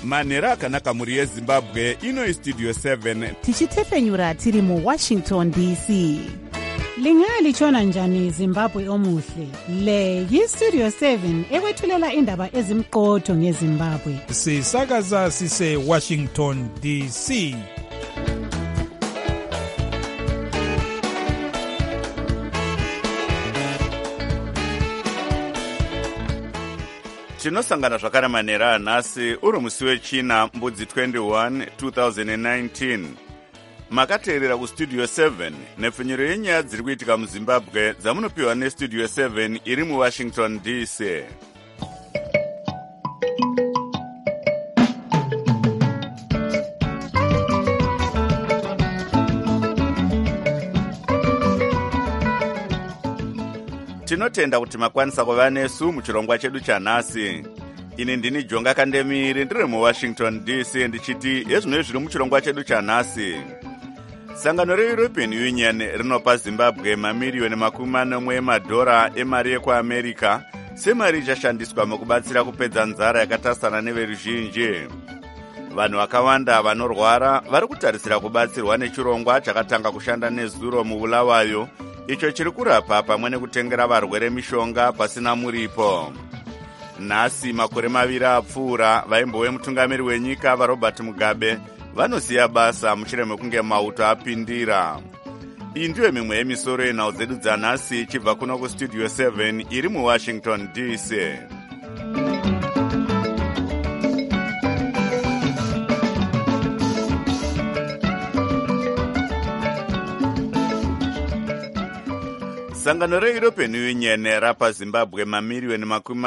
manhero akanaka mhuri yezimbabwe. Ino Studio 7 tichitefenyura tiri muWashington DC. Lingalitshona njani Zimbabwe omuhle? Le yiStudio 7 ekwethulela indaba ezimqotho ngeZimbabwe. Sisakaza sise Washington DC. tinosangana zvakare manhero anhasi uri musi wechina mbudzi 21 2019. makateerera kustudio 7 nepfenyuro yenyaya dziri kuitika muzimbabwe dzamunopiwa nestudio 7 iri muwashington DC. tinotenda kuti makwanisa kuva nesu muchirongwa chedu chanhasi. ini ndini Jonga Kandemiri ndiri muwashington DC ndichiti ezvino zviri muchirongwa chedu chanhasi. sangano reEuropean Union rinopa Zimbabwe mamiriyoni 40 emadhora emari yekuamerica semari ichashandiswa mukubatsira kupedza nzara yakatasana neveruzhinji. vanhu vakawanda vanorwara vari kutarisira kubatsirwa nechirongwa chakatanga kushanda nezuro muBulawayo, icho chiri kurapa pamwe nekutengera varwere mishonga pasina muripo. nhasi makore 2 apfuura vaimbove mutungamiri wenyika vaRobert Mugabe vanosiya basa mushure mekunge mauto apindira. iyi ndiyo mimwe yemisoro yenhau dzedu dzanhasi ichibva kuno kustudio 7 iri muwashington DC. sangano reEuropean Union rapa Zimbabwe mamiriyoni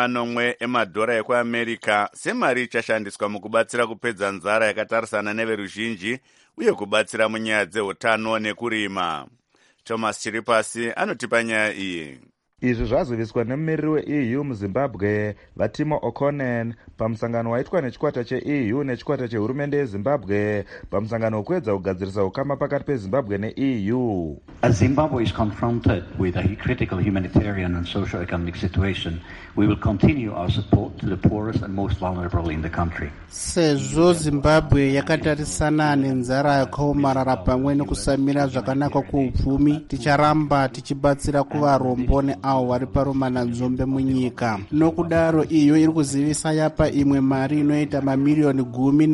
40 emadhora ekuamerica semari ichashandiswa mukubatsira kupedza nzara yakatarisana neveruzhinji uye kubatsira munyaya dzeutano nekurima. Thomas Chiripasi anotipa nyaya iyi. izvi zvaziviswa nemumiriri weEU muZimbabwe Vatimo O'Connor pamusangano waitwa nechikwata cheEU nechikwata chehurumende yeZimbabwe pamusangano wekuedza kugadzirisa ukama pakati peZimbabwe neEU. As Zimbabwe is confronted with a critical humanitarian and socio-economic situation, we will continue our support to the poorest and most vulnerable in the country. Sezvo Zimbabwe yakatarisana nenzara yakaomarara pamwe nekusamira zvakanaka kuupfumi, ticharamba tichibatsira kuvarombo neavo vari paromana nzombe munyika. Nokudaro iyo iri kuzivisa yapa imwe mari inoita mamiriyoni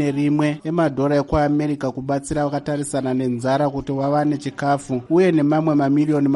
11 emadhora ekuamerica kubatsira vakatarisana nenzara kuti vawane chikafu, uye nemamwe mamiriyoni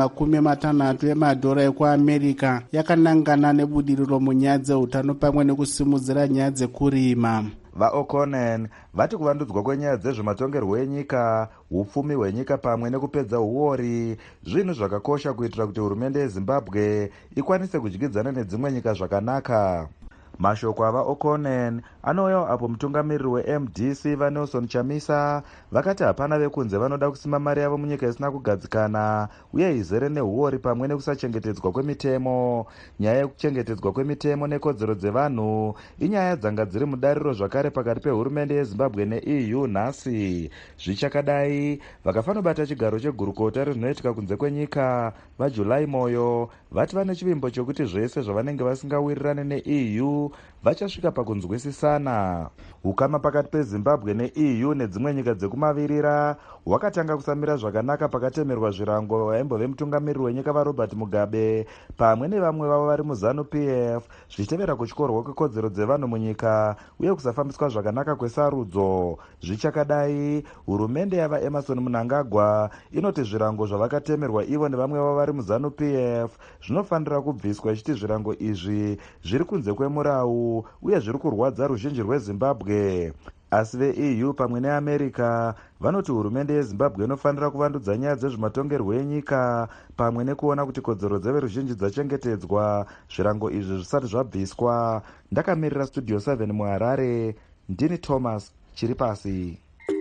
60 emadhora ekuamerica yakanangana nebudiriro munyaya dzeutano pamwe nekusimudzira nyaya dzekurima. VaO'Connor vati kuvandudzwa kwenyaya dzezvematongerwo enyika, upfumi hwenyika pamwe nekupedza uori zvinhu zvakakosha kuitira kuti hurumende yeZimbabwe ikwanise kudyidzana nedzimwe nyika zvakanaka. mashoko avaO'Connor anouyawo apo mutungamiriri weMDC vaNelson Chamisa vakati hapana vekunze vanoda kusima mari yavo munyika isina kugadzikana uye izere neuori pamwe nekusachengetedzwa kwemitemo. nyaya yekuchengetedzwa kwemitemo nekodzero dzevanhu inyaya dzanga dziri mudariro zvakare pakati pehurumende yeZimbabwe neEU nhasi. zvichakadai vakafanobata chigaro chegurukota rezvinoitika kunze kwenyika vaJulai Moyo vati vane chivimbo chokuti zvese zvavanenge vasingawirirane neEU vachasvika pakunzwisisana. ukama pakati peZimbabwe neEU nedzimwe nyika dzekumavirira hwakatanga kusamira zvakanaka pakatemerwa zvirango vaimbove mutungamiriri wenyika vaRobert Mugabe pamwe nevamwe vavo vari muZANU-PF zvichitevera kutyorwa kwekodzero dzevanhu munyika uye kusafambiswa zvakanaka kwesarudzo. zvichakadai hurumende yavaEmerson Mnangagwa inoti zvirango zvavakatemerwa ivo nevamwe vavo vari muZANU-PF zvinofanira kubviswa, ichiti zvirango izvi zviri kunze kwemurau uye zviri kurwadza ruzhinji rweZimbabwe. asi veEU pamwe neAmerica vanoti hurumende yeZimbabwe inofanira kuvandudza nyaya dzezvematongerwo enyika pamwe nekuona kuti kodzero dzeveruzhinji dzachengetedzwa, zvirango izvi zvisati zvabviswa. ndakamirira studio 7 muHarare, ndini Thomas Chiripasi.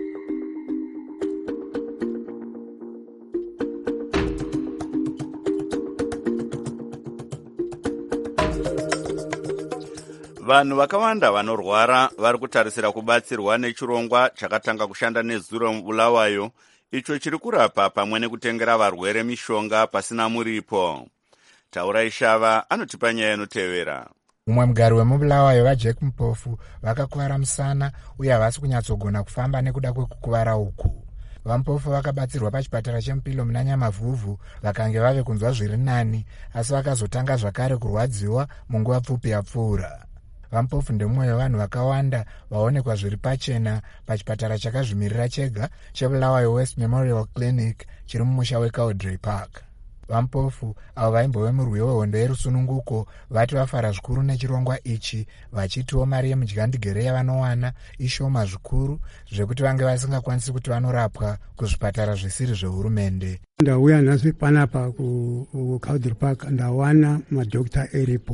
vanhu vakawanda vanorwara vari kutarisira kubatsirwa nechirongwa chakatanga kushanda nezuro muBulawayo, icho chiri kurapa pamwe nekutengera varwere mishonga pasina muripo. Taurai Shava anotipa nyaya inotevera. mumwe mugari wemubulawayo vajack mupofu vakakuvara musana uye havasi kunyatsogona kufamba nekuda kwekukuvara uku. vamupofu vakabatsirwa pachipatara chemupilo muna Nyamavhuvhu vakange vave kunzwa zviri nani, asi vakazotanga zvakare kurwadziwa munguva pfupi yapfuura. vamupofu ndemumwe wevanhu vakawanda vaonekwa zviri pachena pachipatara chakazvimirira chega cheBulawayo West Memorial Clinic chiri mumusha weCowdray Park. vamupofu avo vaimbove murwi wehondo yerusununguko vati vafara zvikuru nechirongwa ichi, vachitiwo mari yemudyandigere yavanowana ishoma zvikuru zvekuti vange vasingakwanisi kuti vanorapwa kuzvipatara zvisiri zvehurumende. ndauya nhasi panapa kuCowdray Park ndawana madhokta eripo,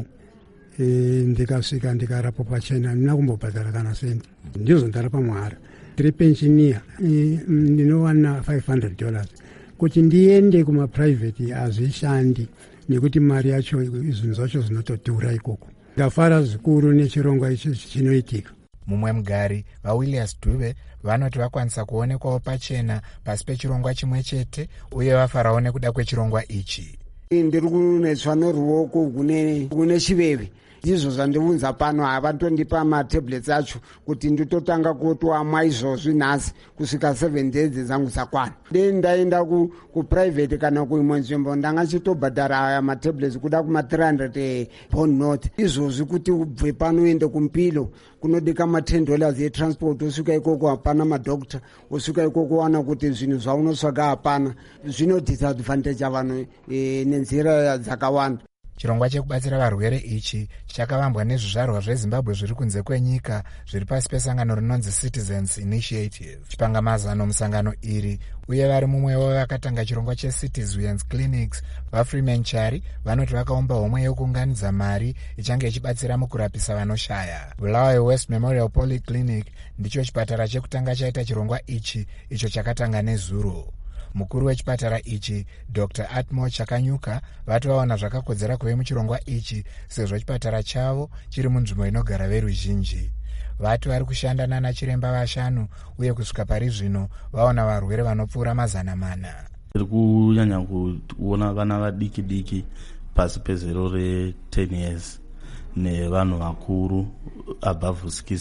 ndikasvika ndikarapwa pachena, ndina kumbobhadhara kana senti, ndizvo ndarapa mahara. ndiri penshiniya, ndinowana $500 kuti ndiende kumaprivate hazvishandi nekuti mari yacho zvinhu zvacho zvinotodhura ikoko. ndafara zvikuru nechirongwa ichi chinoitika. mumwe mugari vaWilliams Dube vanoti vakwanisa kuonekwawo pachena pasi pechirongwa chimwe chete uye vafarawo nekuda kwechirongwa ichi. ndiri kunetswa neruoko kune chiveve, ndizvo zvandiunza pano. havatondipa matablets acho kuti nditotanga kutoamwa izvozvi nhasi kusvika 7 days dzangu dzakwana. ndaenda kuprivate kana kuimwe nzvimbo ndanga chitobhadhara aya matablets kuda kuma300 pound note. izvozvi kuti ubve pano uende kumpilo kunodika $10 etransport, usvika ikoko hapana madhokta, usvika ikoko wana kuti zvinhu zvaunotsvaga hapana. zvino disadvantage avanhu nenzira dzakawanda. chirongwa chekubatsira varwere ichi chakavambwa nezvizvarwa zveZimbabwe zviri kunze kwenyika zviri pasi pesangano rinonzi Citizens Initiative. chipangamazano musangano iri uye vari mumwe wavakatanga chirongwa cheCitizens Clinics vaFreeman Chari vanoti vakaumba homwe yekuunganidza mari ichange ichibatsira mukurapisa vanoshaya. Bulawayo West Memorial Polyclinic ndicho chipatara chekutanga chaita chirongwa ichi, icho chakatanga nezuro. mukuru wechipatara ichi Dr. Atmo Chakanyuka vati vaona zvakakodzera kuve muchirongwa ichi sezvo chipatara chavo chiri munzvimbo inogara veruzhinji. vati vari kushanda nana chiremba 5 uye kusvika pari zvino vaona varwere vanopfuura 400. tiri kunyanya kuona vana vadiki diki pasi pezero re10 years nevanhu vakuru above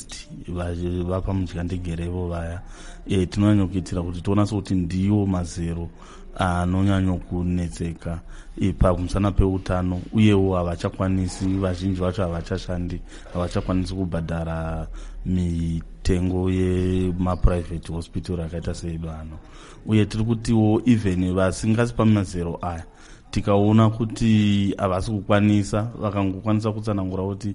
60 vapa mudyandigerevo vaya. tinonyanya kuitira kuti tiona sokuti ndiwo mazero anonyanya kunetseka pamusana peutano, uyewo havachakwanisi, vazhinji vacho havachashandi, havachakwanisi kubhadhara mitengo yemaprivate hospital akaita seedu ano. uye tiri kutiwo even vasingasi pamazero aya tikaona kuti havasi kukwanisa, vakangokwanisa kutsanangura kuti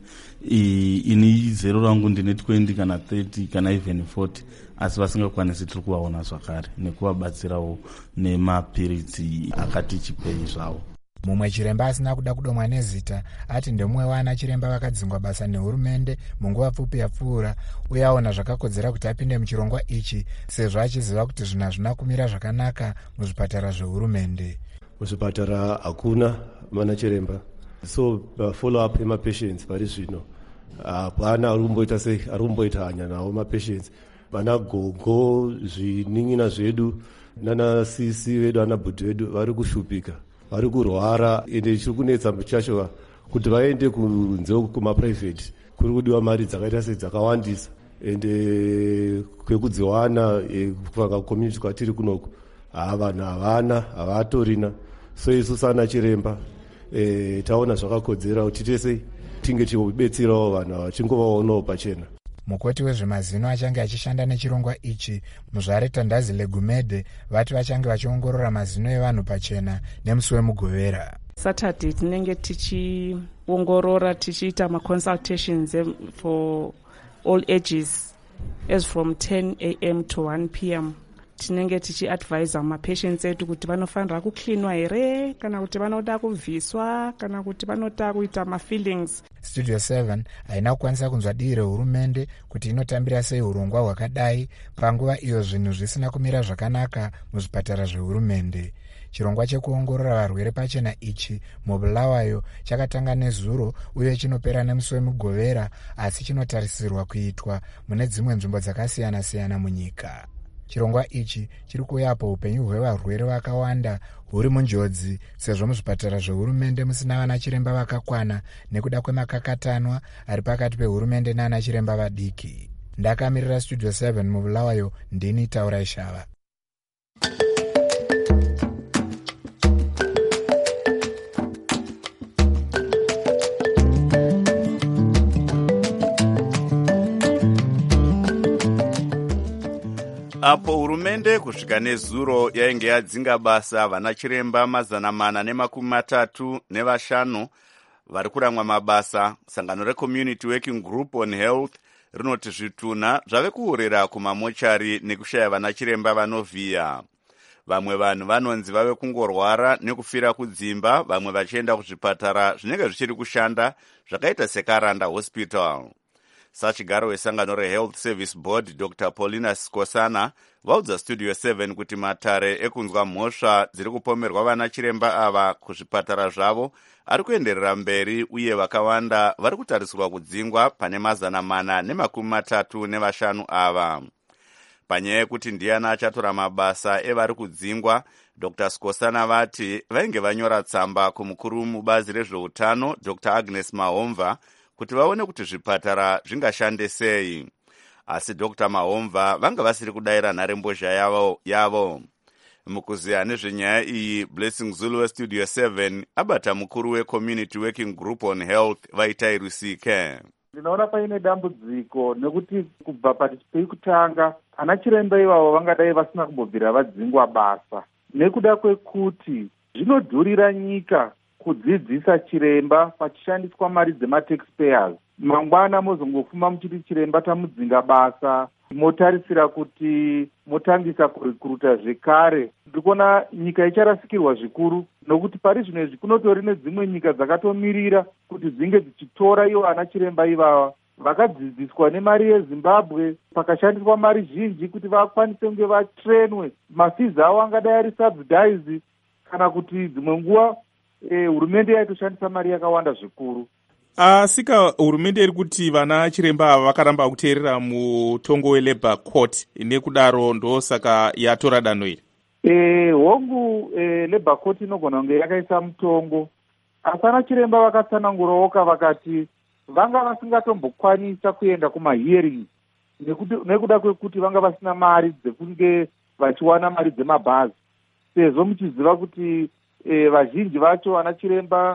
ini zero rangu ndine 20 kana 30 kana even 40, asi vasingakwanisi tiri kuvaona zvakare nekuvabatsirawo nemapiritsi akati chipei zvavo. mumwe chiremba asina kuda kudomwa nezita ati ndemumwe wana chiremba vakadzingwa basa nehurumende munguva pfupi yapfuura uye aona zvakakodzera kuti apinde muchirongwa ichi sezvo achiziva kuti zvinhu hazvina kumira zvakanaka muzvipatara zvehurumende. muzvipatara hakuna mana chiremba, so follow up yemapatients pari zvino hapana ari kumboita hanya nawo mapatients. vana gogo, zvining'ina zvedu nana sisi vedu, ana bhudhi vedu vari kushupika, vari kurwara, ende chiri kunetsa chacho kuti vaende kunze kumaprivate kuri kudiwa mari dzakaita sedzakawandisa, ende kwekudziwana kuvanga community kwatiri kunoku vanhu havana, havatorina. so isu sana chiremba taona zvakakodzera kuti tese tinge tichibetserawo vanhu vachingovaonawo pachena. mukoti wezvemazino achange achishanda nechirongwa ichi muzvare Tandazi Legumede vati vachange vachiongorora mazino evanhu pachena nemusi wemugovera. Saturday tinenge tichiongorora tichiita maconsultations for all ages as from 10 a.m. to 1 p.m. tinenge tichiadvisa mapatients edu kuti vanofanira kuklinwa here kana kuti vanoda kubviswa kana kuti vanoda kuita mafillings. Studio 7 haina kukwanisa kunzwa dii rehurumende kuti inotambira sei urongwa hwakadai panguva iyo zvinhu zvisina kumira zvakanaka muzvipatara zvehurumende. chirongwa chekuongorora varwere pachena ichi muBulawayo chakatanga nezuro uye chinopera nemusi wemugovera, asi chinotarisirwa kuitwa mune dzimwe nzvimbo dzakasiyana-siyana munyika. chirongwa ichi chiri kuuyapo upenyu hwevarwere vakawanda huri munjodzi sezvo muzvipatara zvehurumende musina vana chiremba vakakwana nekuda kwemakakatanwa ari pakati pehurumende nana chiremba vadiki. Ndakamirira Studio 7 mubulawayo, ndini Taurai Shava. Apo hurumende kusvika nezuro yainge yadzinga basa vana chiremba 435 vari kuramwa mabasa, sangano reCommunity Working Group on Health rinoti zvitunha zvave kuurira kumamochari nekushaya vana chiremba vanovhiya. Vamwe vanhu vanonzi vave kungorwara nekufira kudzimba, vamwe vachienda kuzvipatara zvinenge zvichiri kushanda zvakaita seKaranda Hospital. Sachigaro wesangano reHealth Service Board Dr. Paulina Skosana vaudza Studio 7 kuti matare ekunzwa mhosva dziri kupomerwa vana chiremba ava kuzvipatara zvavo ari kuenderera mberi, uye vakawanda vari kutarisirwa kudzingwa pane 435 ava. Panyaya yekuti ndiani achatora mabasa evari kudzingwa, Dr. Skosana vati vainge vanyora tsamba kumukuru mubazi rezveutano Dr. Agnes Mahomva kuti vaone kuti zvipatara zvingashande sei. Asi Dr. Mahomva vanga vasiri kudayira nharembozha yavo. Mukuziya nezvenyaya iyi, Blessing Zulu weStudio 7 abata mukuru weCommunity Working Group on Health Vaitai Rusike. Ndinoona paine dambudziko nekuti kubva pekutanga ana chiremba ivavo vangadai vasina kumbobvira vadzingwa basa nekuda kwekuti zvinodhurira nyika kudzidzisa chiremba pachishandiswa mari dzemataxpayers. Mangwana mozongofuma muchiti chiremba tamudzinga basa, motarisira kuti motangisa kurikuruta zvekare. Ndikuona nyika icharasikirwa zvikuru, nokuti pari zvino izvi kunotori nedzimwe nyika dzakatomirira kuti dzinge dzichitora ivo ana chiremba ivava vakadzidziswa nemari yeZimbabwe, pakashandiswa mari zhinji kuti vakwanise kunge vatrenwe. Mafizi avo angadai ari subsidize, kana kuti dzimwe nguva hurumende yaitoshandisa mari yakawanda zvikuru. Asika hurumende iri kuti vana chiremba ava vakaramba kuteerera mutongo weLabour Court, nekudaro ndosaka yatora danho iri. Hongu Labour Court inogona kunge yakaisa mutongo, asi ana chiremba vakatsanangurawo vakati vanga vasingatombokwanisa kuenda kumahearing nekuda kwekuti vanga vasina mari dzekunge vachiwana mari dzemabhazi, sezvo muchiziva kuti vazhinji vacho ana chiremba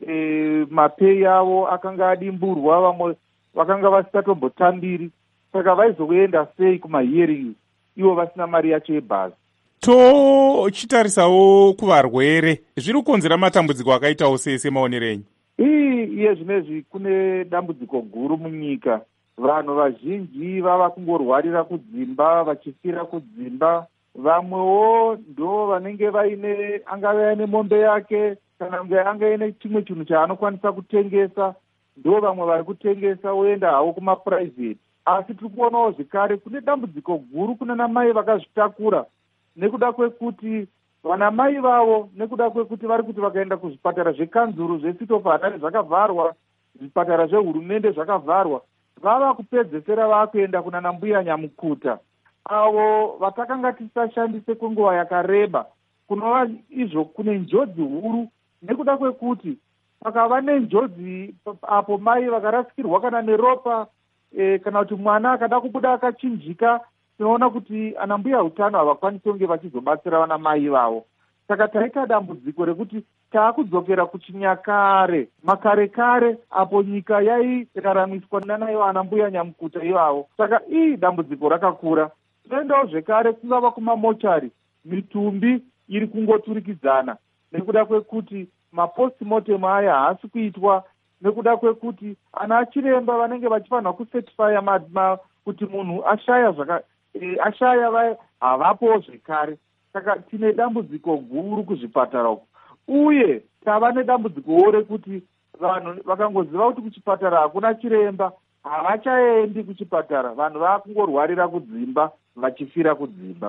mapei avo akanga adimburwa, vamwe vakanga vasingatombotambiri, saka vaizoenda sei kumahearing ivo vasina mari yacho yebhazi. Tochitarisawo kuvarwere, zviri kukonzera matambudziko akaitawo sei semaonero enyu? Iye zvinezvi kune dambudziko guru munyika. Vanhu vazhinji vava kungorwarira kudzimba, vachifira kudzimba. Vamwewo ndo vanenge angave aine mombe yake kana kunge anga aine chimwe chinhu chaanokwanisa kutengesa, ndo vamwe vari kutengesa oenda havo kumapuraivheti. Asi tiri kuonawo zvekare kune dambudziko guru kunana mai vakazvitakura, nekuda kwekuti vana mai vavo, nekuda kwekuti vari kuti vakaenda kuzvipatara zvekanzuru zveSeat of Harare zvakavharwa, zvipatara zvehurumende zvakavharwa, vava kupedzesera vakuenda kunana mbuya nyamukuta, avo vatakanga tisashandise kwenguva yakareba. Kunova izvo kune njodzi huru, nekuda kwekuti pakava nenjodzi apo mai vakarasikirwa kana neropa, kana kuti mwana akada kubuda akachinjika, tinoona kuti ana mbuya utano havakwanisi kunge vachizobatsira vana mai vavo. Saka taita dambudziko rekuti taakudzokera kuchinyakare, makare apo nyika yairaramiswa nanaivo ana mbuya nyamukuta ivavo. Saka dambudziko rakakura. Toendawo zvekare kungava kumamochari, mitumbi iri kungoturikidzana, nekuda kwekuti mapostmortem aya haasi kuitwa, nekuda kwekuti ana chiremba vanenge vachifanira kusetifaya kuti munhu ashaya havapowo zvekare. Saka tine dambudziko guru kuzvipatara uku, uye tava nedambudzikowo rekuti vanhu vakangoziva kuti kuchipatara hakuna chiremba havachaendi kuchipatara, vanhu vakungorwarira kudzimba vachifira kudzimba.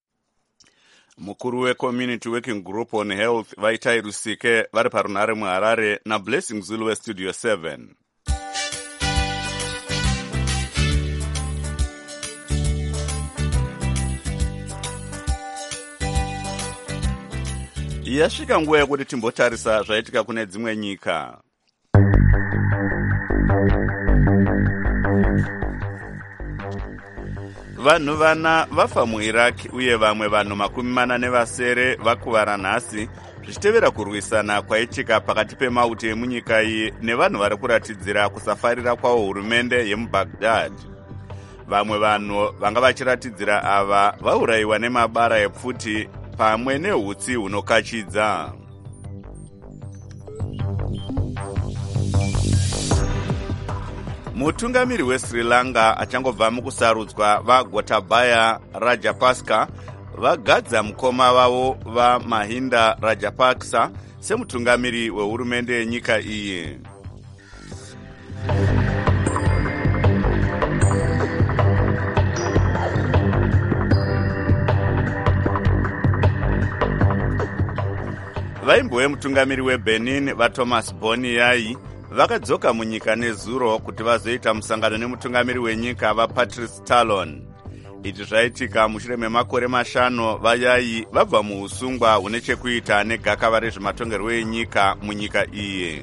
Mukuru weCommunity Working Group on Health Vaitai Rusike vari parunhare muHarare naBlessing Zulu weStudio 7. Yasvika nguva yekuti timbotarisa zvaitika kune dzimwe nyika. Vanhu vana vafa muIraq uye vamwe vanhu 40 vakuvara nhasi zvichitevera kurwisana kwaitika pakati pemauto emunyika iyi nevanhu vari kuratidzira kusafarira kwavo hurumende yemubaghdad. Vamwe vanhu vanga vachiratidzira ava vaurayiwa nemabara epfuti pamwe nehutsi hunokachidza. Mutungamiri weSri Lanka achangobva mukusarudzwa vaGotabaya Rajapaksa vagadza mukoma vavo vaMahinda Rajapaksa semutungamiri wehurumende yenyika iyi. Vaimbove mutungamiri weBenin vaThomas Boniai vakadzoka munyika nezuro kuti vazoita musangano nemutungamiri wenyika vaPatrice Talon. Izvi zvaitika mushure memakore 5 vayai vabva muusungwa hune chekuita negakava rezvematongerwo enyika munyika iyi.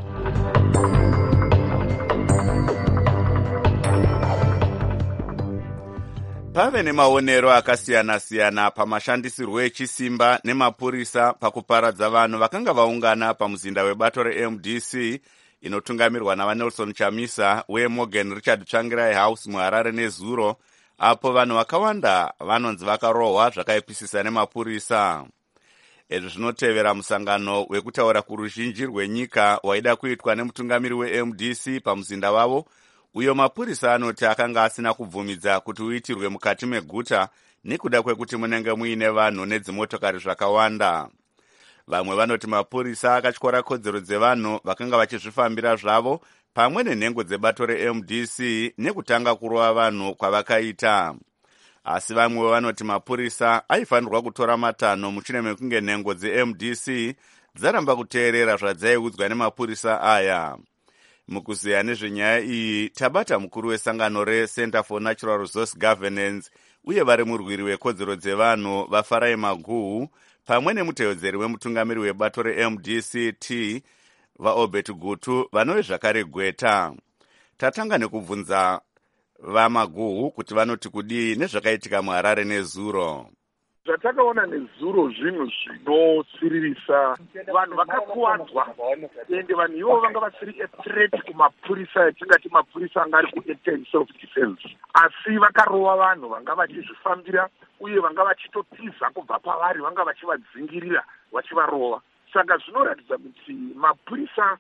Pave nemaonero akasiyana-siyana pamashandisirwo echisimba nemapurisa pakuparadza vanhu vakanga vaungana pamuzinda webato reMDC inotungamirwa navaNelson Chamisa weMorgan Richard Tsvangirai House muHarare nezuro, apo vanhu vakawanda vanonzi vakarohwa zvakaipisisa nemapurisa. Izvi zvinotevera musangano wekutaura kuruzhinji rwenyika waida kuitwa nemutungamiri weMDC pamuzinda wavo, uyo mapurisa anoti akanga asina kubvumidza kuti uitirwe mukati meguta nekuda kwekuti munenge muine vanhu nedzimotokari zvakawanda. Vamwe vanoti mapurisa akatyora kodzero dzevanhu vakanga vachizvifambira zvavo pamwe nenhengo dzebato reMDC nekutanga kurova vanhu kwavakaita. Asi vamwe vanoti mapurisa aifanirwa kutora matanho mushure mekunge nhengo dzeMDC dzaramba kuteerera zvadzaiudzwa nemapurisa aya. Mukuziya nezvenyaya iyi tabata mukuru wesangano reCenter for Natural Resource Governance uye vari murwiri wekodzero dzevanhu vaFarai Maguhu pamwe nemutevedzeri wemutungamiri webato reMDCT vaObert Gutu vanove zvakare gweta. Tatanga nekubvunza vaMaguhu kuti vanoti kudii nezvakaitika muHarare nezuro. Zvatakaona nezuro zvinhu zvinosiririsa, vanhu vakakuwadzwa ende vanhu ivo vanga vasiri a threat kumapurisa etingati mapurisa anga ari kuact self defense, asi vakarova vanhu vanga vachizvifambira uye vanga vachitotiza kubva pavari, vanga vachivadzingirira vachivarova. Saka zvinoratidza kuti mapurisa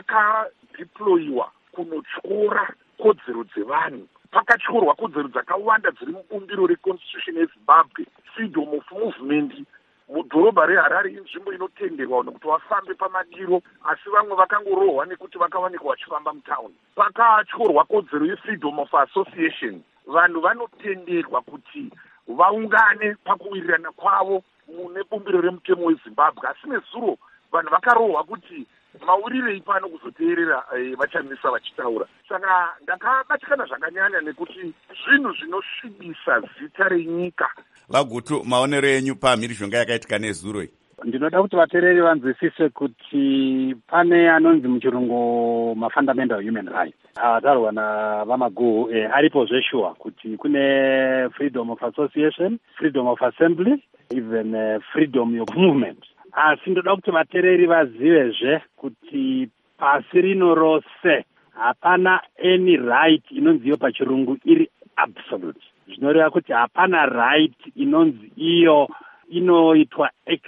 akadeployiwa kunotyora kodzero dzevanhu. Pakatyorwa kodzero dzakawanda dziri mubumbiro reconstitution yeZimbabwe. Freedom of movement mudhorobha reHarare inzvimbo inotenderwa kuti vafambe pamadiro, asi vamwe vakangorohwa nekuti vakawanikwa vachifamba mutaundi. Pakatyorwa kodzero yefreedom of association, vanhu vanotenderwa kuti vaungane pakuwirirana kwavo mune bumbiro remutemo weZimbabwe, asi nezuro vanhu vakarohwa kuti maurirei pano kuzoteerera vachamisa vachitaura. Saka ndakabatikana zvakanyanya nekuti zvinhu zvinosvibisa zita renyika. Vagutu, maonero enyu pamhirizhonga yakaitika nezuro? Ndinoda kuti vateereri vanzwisise kuti pane anonzi muchirungu mafundamental human rights avatarwa navaMaguhu, aripo zveshuwa kuti kune freedom of association, freedom of assembly, even freedom of movement. Asi ndoda kuti vateereri vazivezve kuti pasi rino rose hapana any right inonzi iyo pachirungu iri absolute. Zvinoreva kuti hapana right inonzi iyo inoitwa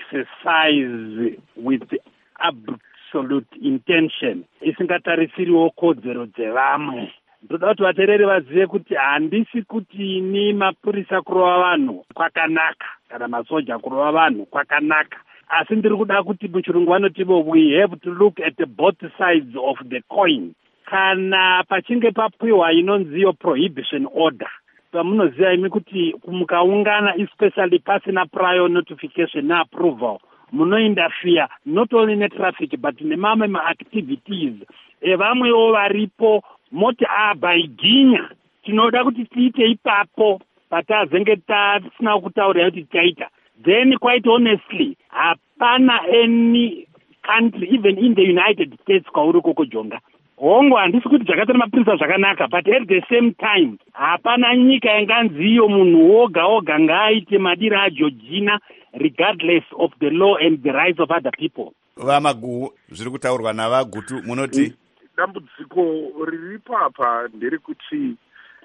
exercise with absolute intention, isingatarisiriwo kodzero dzevamwe. Ndoda kuti vateereri vazive kuti handisi kuti ni mapurisa kurova vanhu kwakanaka kana masoja kurova vanhu kwakanaka, asi ndiri kuda kuti muchirungu vanotivo we have to look at both sides of the coin. Kana pachinge papiwa inonziyo prohibition order, pamunoziva imi kuti mukaungana especially pasina prior notification na approval, munointerfere not only netraffic but nemamwe maactivities evamwewo varipo. Moti baiginya tinoda kuti tiite ipapo patazenge tasina kutaura kuti tichaita, then quite honestly hapana any country even in the United States kwauri koko Jonga. Hongo handisi kuti zvakaita mapurisa zvakanaka, but at the same time hapana nyika inganziyo munhu woga ngaaite madiro aJeorgina regardless of the law and the rights of other people. Vamagu zviri kutaurwa navagutu munoti dambudziko riripo apa nderekuti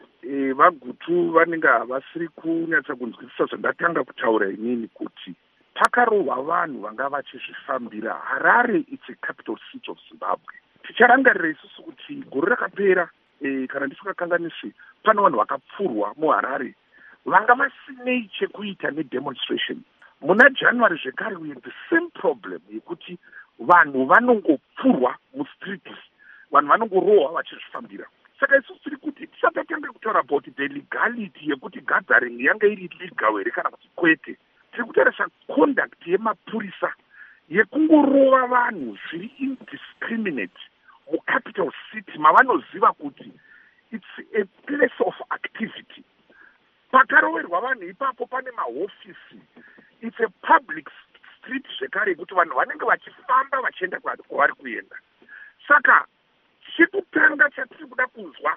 vagutu vanenge havasiri kunyatsa kunzwisisa zvandatanga kutaura inini kuti pakarohwa vanhu vanga vachizvifambira. Harare it's a capital city of Zimbabwe. Ticharangarira isusu kuti gore rakapera kana ndisingakanganisi pane vanhu vakapfurwa muHarare vanga vasinei chekuita nedemonstration. Muna January zvekare we had the same problem yekuti vanhu vanongopfurwa mustreets, vanhu vanongorohwa vachizvifambira. Saka isusu tiri kuti tisatanga kutaura about the legality yekuti gathering yange iri legal here kana kuti kwete. Tiri kutarisa conduct yemapurisa yekungorova vanhu zviri indiscriminate mucapital city mavanoziva kuti it's a place of activity. Pakaroverwa vanhu ipapo pane mahofisi, it's a public street zvekare kuti vanhu vanenge vachifamba vachienda kwavari kuenda. Saka chekutanga chatiri kuda kunzwa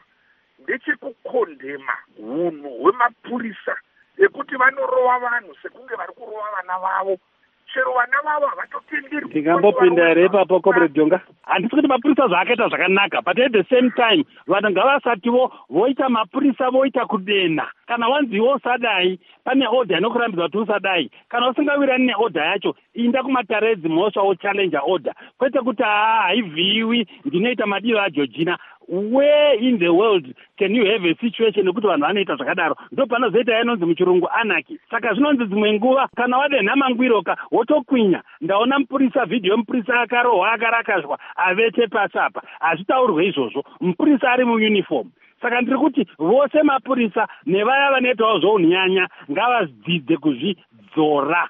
ndechekukondema hunhu hwemapurisa ekuti vanorova vanhu sekunge vari kurova vana vavo. Chero vana vavo havatotenderwi. Ndingambopinda here ipapo Comrade Jonga. Handisi kuti mapurisa zvakaita zvakanaka, but at the same time vanhu ngavasatiwo voita mapurisa voita kudena. Kana wanziwo usadai pane order inokurambidza kuti usadai. Kana usingawirani neorder yacho inda kumataredzi mhosva wochallenge order. Kwete kuti haivhiwi ndinoita madiro aJeorgina. Where in the world can you have a situation yekuti vanhu vanoita zvakadaro? Ndo panozoita yanonzi muchirungu anarchy. Saka zvinonzi dzimwe nguva kana wadenha mangwiroka wotokwinya. Ndaona mupurisa video mupurisa akarohwa akarakazhwa avete pasi apa. Hazvitaurwe izvozvo. Mupurisa ari muuniform. Saka ndiri kuti vose mapurisa nevaya vanoitawo zvounyanya ngavadzidze kuzvidzora.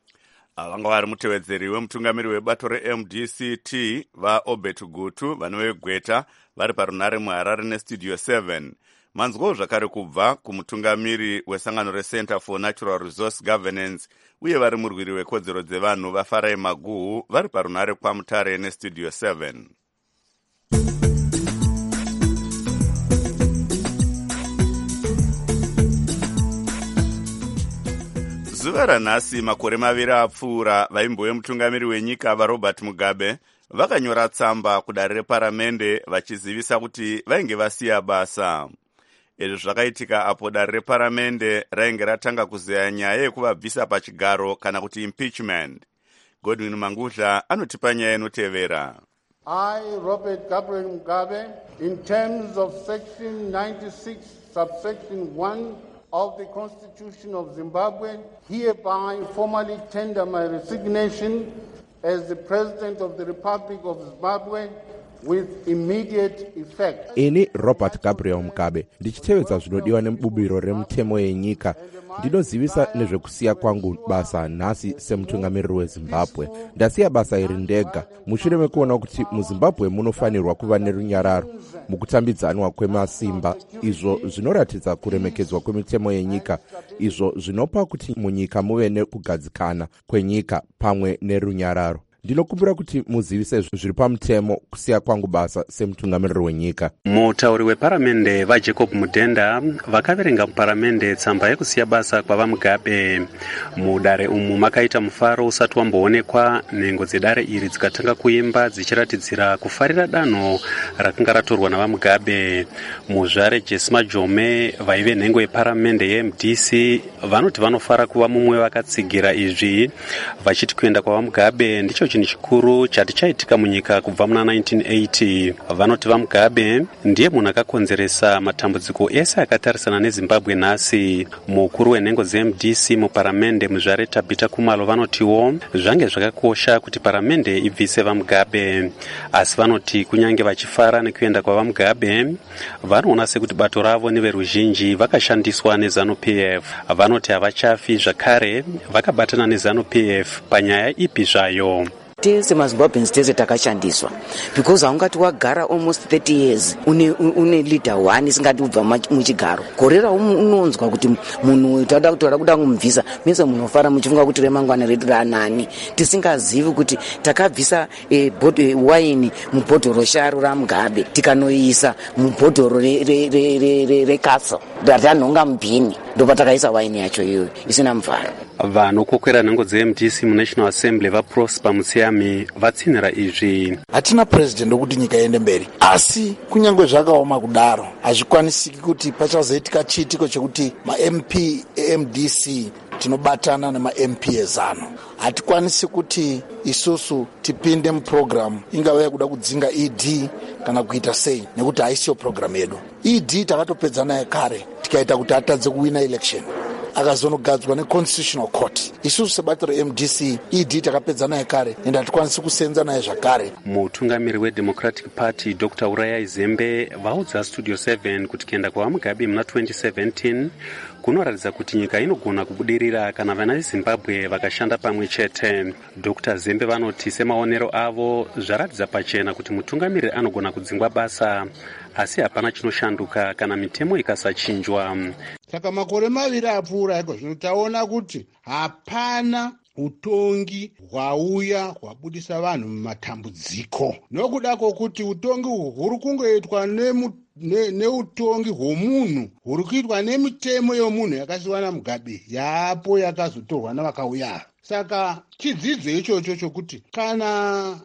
Vanga vari mutevedzeri wemutungamiri webato reMDCT vaObert Gutu vanovegweta vari parunare muHarare nestudio 7. Manzwawo zvakare kubva kumutungamiri wesangano reCenter for Natural Resource Governance uye vari murwiri wekodzero dzevanhu vaFarai Maguhu vari parunare kwaMutare nestudio 7. Zuva ranhasi makore maviri apfuura vaimbove mutungamiri wenyika vaRobert Mugabe vakanyora tsamba kudare reparamende vachizivisa kuti vainge vasiya basa. Izvi zvakaitika apo dare reparamende rainge ratanga kuzeya nyaya yekuvabvisa pachigaro kana kuti impeachment. Godwin Mangudla anotipa nyaya inotevera. I, Robert Gabriel Mugabe, in terms of section 96 subsection 1 of the Constitution of Zimbabwe, hereby formally tender my resignation as the President of the Republic of Zimbabwe with immediate effect. Ini Robert Gabriel Mugabe ndichitevedza zvinodiwa nemububiro remutemo yenyika ndinozivisa nezvekusiya kwangu basa nhasi semutungamiriri weZimbabwe. Ndasiya basa iri ndega mushure mekuona kuti muZimbabwe munofanirwa kuva nerunyararo mukutambidzanwa kwemasimba, izvo zvinoratidza kuremekedzwa kwemitemo yenyika, izvo zvinopa kuti munyika muve nekugadzikana kwenyika pamwe nerunyararo. Ndinokumbira kuti muzivise zviri pamutemo kusiya kwangu basa semutungamiriri wenyika. Mutauri weparamende vaJacob Mudenda vakaverenga muparamende tsamba yekusiya basa kwavaMugabe. Mudare umu makaita mufaro usati wamboonekwa, nhengo dzedare iri dzikatanga kuimba dzichiratidzira kufarira danho rakanga ratorwa navaMugabe. Muzvare Jesse Majome vaive nhengo yeparamende yeMDC vanoti vanofara kuva mumwe vakatsigira izvi, vachiti kuenda kwavaMugabe ndicho chinhu chikuru chati chaitika munyika kubva muna 1980. Vanoti vaMugabe ndiye munhu akakonzeresa matambudziko ese akatarisana neZimbabwe nhasi. Mukuru wenhengo dzeMDC muparamende muzvare Tabita Kumalo vanotiwo zvange zvakakosha kuti paramende ibvise vaMugabe, asi vanoti kunyange vachifara nekuenda kwavaMugabe vanoona sekuti bato ravo neveruzhinji vakashandiswa neZANU-PF. Vanoti havachafi zvakare vakabatana neZANU-PF panyaya ipi zvayo. tese mazimbabweans tese takashandiswa, because haungati wagara almost 30 years une leader 1 isingati ubva muchigaro. Korera unonzwa kuti munhu uyu tada kutora kuda kumubvisa, mese munofara muchifunga kuti remangwana redu ranani, tisingazivi kuti takabvisa waini mubhodhoro sharo raMugabe tikanoisa mubhodhoro rekasa ratanhonga mubhini, ndopatakaisa waini yacho iyoyo isina muvharo. Vanokokwera nhengo dzeMDC muNational Assembly vaProsper Mutsiyami vatsinhira izvi. Hatina president wokuti nyika iende mberi, asi kunyange zvakaoma kudaro hazvikwanisiki kuti pachazoitika chiitiko chekuti ma-MP eMDC tinobatana nema-MP ezano. Hatikwanisi kuti isusu tipinde muprogramu ingava yakuda kudzinga ED kana kuita sei, nekuti haisiyo programu yedu. ED takatopedza naye kare tikaita kuti atadze kuwina election akazonogadzwa neConstitutional Court. Isusu sebato reMDC ED takapedza naye kare ende hatikwanisi kusenza naye zvakare. Mutungamiri weDemocratic Party Dr. Uraya Zembe vaudza Studio 7 kuti kuenda kwaMugabe muna 2017 kunoratidza kuti nyika inogona kubudirira kana vana veZimbabwe vakashanda pamwe chete. Dr. Zembe vanoti semaonero avo zvaratidza pachena kuti mutungamiri anogona kudzingwa basa, asi hapana chinoshanduka kana mitemo ikasachinjwa. Saka makore maviri apfuura iko zvino taona kuti hapana utongi hwauya hwabudisa vanhu mumatambudziko, nokuda kwokuti utongi huri kungoitwa neutongi hwomunhu huri kuitwa nemitemo yomunhu yakasiwa naMugabe yapo yakazotorwa navakauya. Saka chidzidzo ichocho chokuti kana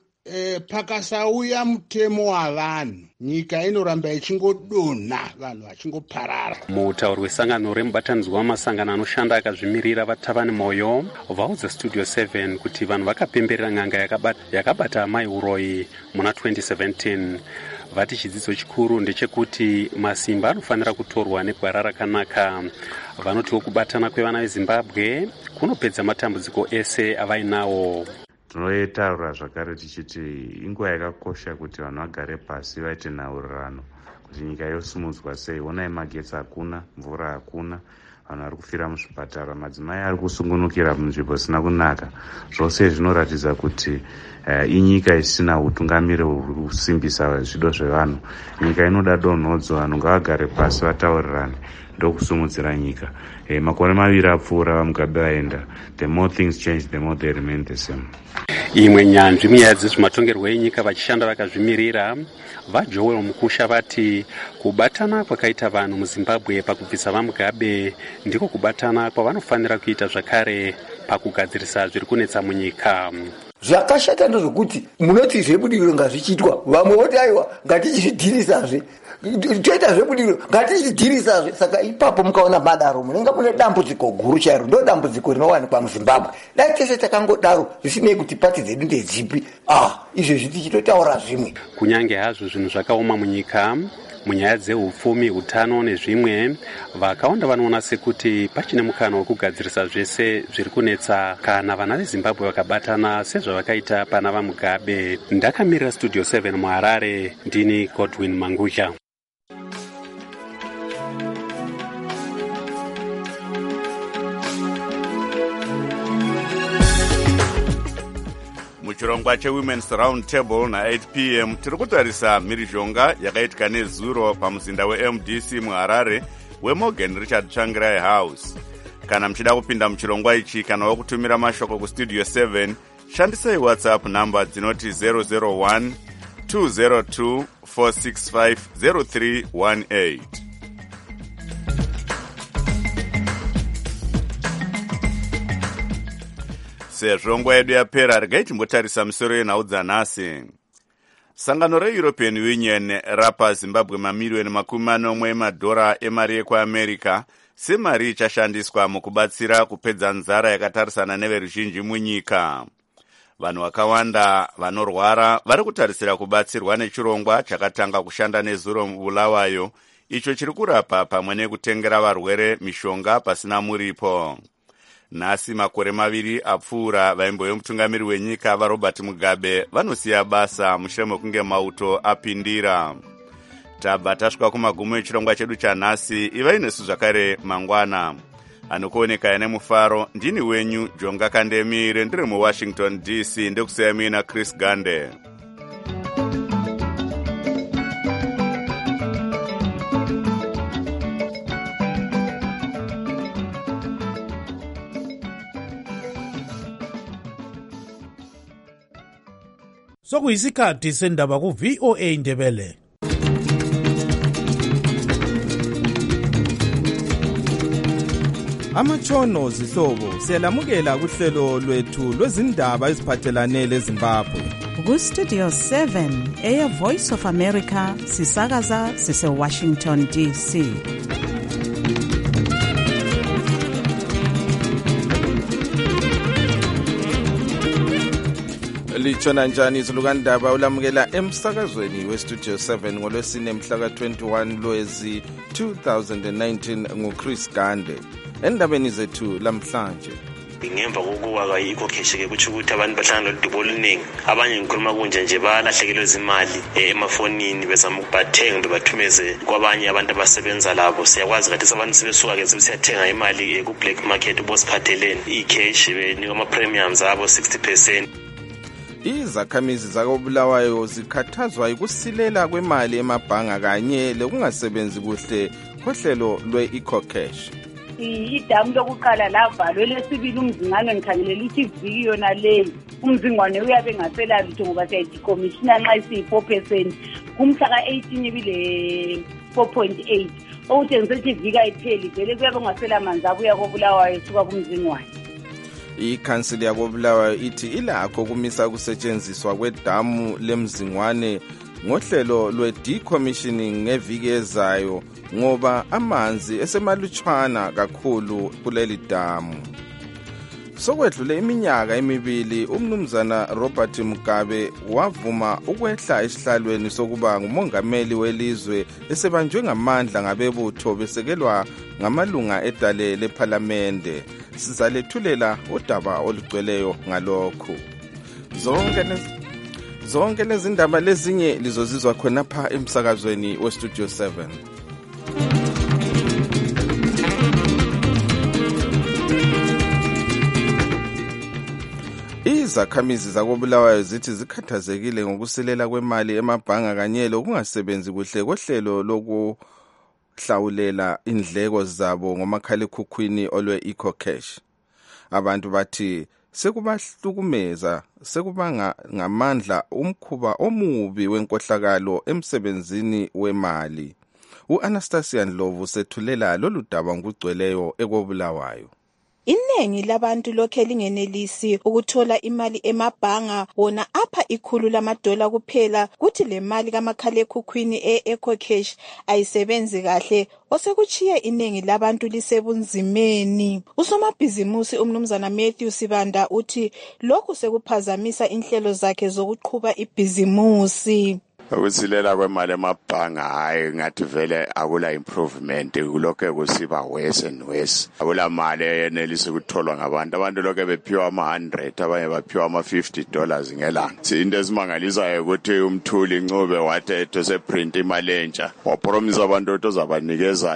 pakasauya mutemo wavanhu nyika inoramba ichingodonha, vanhu vachingoparara. Mutauri wesangano remubatanidzwa wamasangano anoshanda akazvimirira vaTavani Moyo vaudza Studio 7 kuti vanhu vakapemberera n'anga yakabata amai uroyi muna 2017. Vati chidzidzo chikuru ndechekuti masimba anofanira kutorwa negwara rakanaka. Vanotiwo kubatana kwevana veZimbabwe kunopedza matambudziko ese avainawo. Tinotaura zvakare tichiti inguva yakakosha kuti vanhu vagare pasi vaite nhaurirano kuti nyika yosimudzwa sei. Onai magetsi hakuna, mvura hakuna, vanhu vari kufira muzvipatara, madzimai ari kusungunukira munzvimbo zisina kunaka. Zvose zvinoratidza kuti inyika isina utungamiri huri kusimbisa zvido zvevanhu. Nyika inoda donhodzo, vanhu ngavagare pasi vataurirane ndokusumudzira nyika. Makore maviri apfuura vaMugabe vaenda, the more things change, the more they remain the same. Imwe nyanzvi munyaya dzezvematongerwo enyika vachishanda vakazvimirira vaJoel Mukusha vati kubatana kwakaita vanhu muZimbabwe pakubvisa vaMugabe ndiko kubatana kwavanofanira kuita zvakare pakugadzirisa zviri kunetsa munyika. Zvakashata ndozvokuti munoti zvebudiriro ngazvichitwa, vamwe voti aiwa ngatichizvidhirisazve, toita zvebudiriro ngatichidhirisazve. Saka ipapo mukaona madaro munenge mune dambudziko guru chairo, ndo dambudziko rinowanikwa muZimbabwe. Dai tese takangodaro zvisinei kuti pati dzedu ndedzipi, izvezvi tichitotaura zvimwe. Kunyange hazvo zvinhu zvakaoma munyika munyaya dzeupfumi, utano nezvimwe, vakawanda vanoona sekuti pachine mukana wekugadzirisa zvese zviri kunetsa kana vana veZimbabwe vakabatana sezvavakaita pana vaMugabe. Ndakamirira Studio 7 muHarare, ndini Godwin Mangusha. muchirongwa cheWomen's Round Table na 8 p.m. tiri kutarisa mhirizhonga yakaitika nezuro pamuzinda weMDC muHarare weMorgan Richard Tsvangirai House. Kana muchida kupinda muchirongwa ichi kana wakutumira mashoko kuStudio 7, shandisai WhatsApp number dzinoti 001 202 465 0318. Sezvo nguva yedu yapera, regai timbotarisa misoro yenhau dzanhasi. Sangano reEuropean Union rapa Zimbabwe mamiliyoni $40 emadhora emari yekuAmerica semari ichashandiswa mukubatsira kupedza nzara yakatarisana neveruzhinji munyika. Vanhu vakawanda vanorwara vari kutarisira kubatsirwa nechirongwa chakatanga kushanda nezuro Bulawayo, icho chiri kurapa pamwe nekutengera varwere mishonga pasina muripo. Nhasi makore maviri apfuura vaimbo yomutungamiri wenyika vaRobert Mugabe vanosiya basa mushure mekunge mauto apindira. Tabva tasvika kumagumo echirongwa chedu chanhasi. Ivai nesu zvakare mangwana. anokuoneka nemufaro. Ndini wenyu Jonga Kandemire, ndiri muWashington DC, ndikusiya mina Chris Gande. Sokuyisikhathi sendaba ku VOA Indebele. Amatshono zihlobo siyalamukela kuhlelo lwethu lwezindaba eziphathelane leZimbabwe. Ku Studio 7 Air Voice of America sisakaza sise Washington DC. Litshona njani izulukandaba ulamukela emsakazweni weStudio 7 ngolwesine mhla ka-21 Lwezi 2019 nguChris Gande. Endabeni zethu lamhlanje, ngemva kokuwa kwa-EcoCash-ke kutsho ukuthi abantu bahlangana noludubo oluningi. Abanye ngikhuluma kunje nje balahlekelwe zimali emafonini bezama ukubathenga bebathumeze kwabanye abantu abasebenza labo. Siyakwazi kathi abantu sebesuka-ke sebesiyathenga imali ku-black market ubosiphatheleni i-cash benika ama-premiums abo 60%. Izakhamizi zakoBulawayo zikhathazwa ukusilela kwemali emabhanga kanye lokungasebenzi kuhle kohlelo lwe-EcoCash. Idamu lokuqala lavalwe, lesibili umzingane ngikhangelela ukuthi iviki yona leyi umzingwane uyabe engasela lutho ngoba siyayidikomishina nxa isiyi-4%. Kumhla ka-18 ibile 4.8 okuthi ngisethi iviki ayipheli vele kuyabe kungasela manzi abuya koBulawayo esuka kumzingwane. Ikhansili yakoBulawayo ithi ilakho kumisa ukusetshenziswa kwedamu lemzingwane ngohlelo lwe-decommissioning ngeviki ezayo ngoba amanzi esemalutshwana kakhulu kuleli damu. Sokwedlule iminyaka emibili umnumzana Robert Mugabe wavuma ukwehla esihlalweni sokuba ngumongameli welizwe esebanjwe ngamandla ngabebutho besekelwa ngamalunga edale lephalamende. Sizalethulela udaba olugcweleyo ngalokhu. Zonke lezi ndaba lezinye lizozizwa khona pha emsakazweni weStudio 7. Izakhamizi zakoBulawayo zithi zikhathazekile ngokusilela kwemali emabhanga kanye lokungasebenzi kuhle kohlelo lokuhlawulela indleko zabo ngomakhalekhukhwini olwe-EcoCash. Abantu bathi sekubahlukumeza, sekubanga ngamandla umkhuba omubi wenkohlakalo emsebenzini wemali. U-Anastasia Ndlovu sethulela lolu daba ngokugcweleyo ekoBulawayo. Iningi labantu lokhe lingenelisi ukuthola imali emabhanga, wona apha $100 kuphela, kuthi le mali kamakhalekhukhwini e-EcoCash ayisebenzi kahle, osekuchiye iningi labantu lisebunzimeni. Usomabhizimusi umnumzana Matthew Sibanda uthi lokhu sekuphazamisa inhlelo zakhe zokuqhuba ibhizimusi. Ukusilela kwemali emabhanga hayi ngathi vele akula improvement, kulokho kusiba worse and worse. Akula mali enelisa ukutholwa ngabantu. Abantu lokho bephiwa ama-100, abanye baphiwa ama-$50 ngelanga. Into esimangalisayo ukuthi umthuli Ncube wathi ethose print imali entsha, wapromise abantu ukuthi uzabanikeza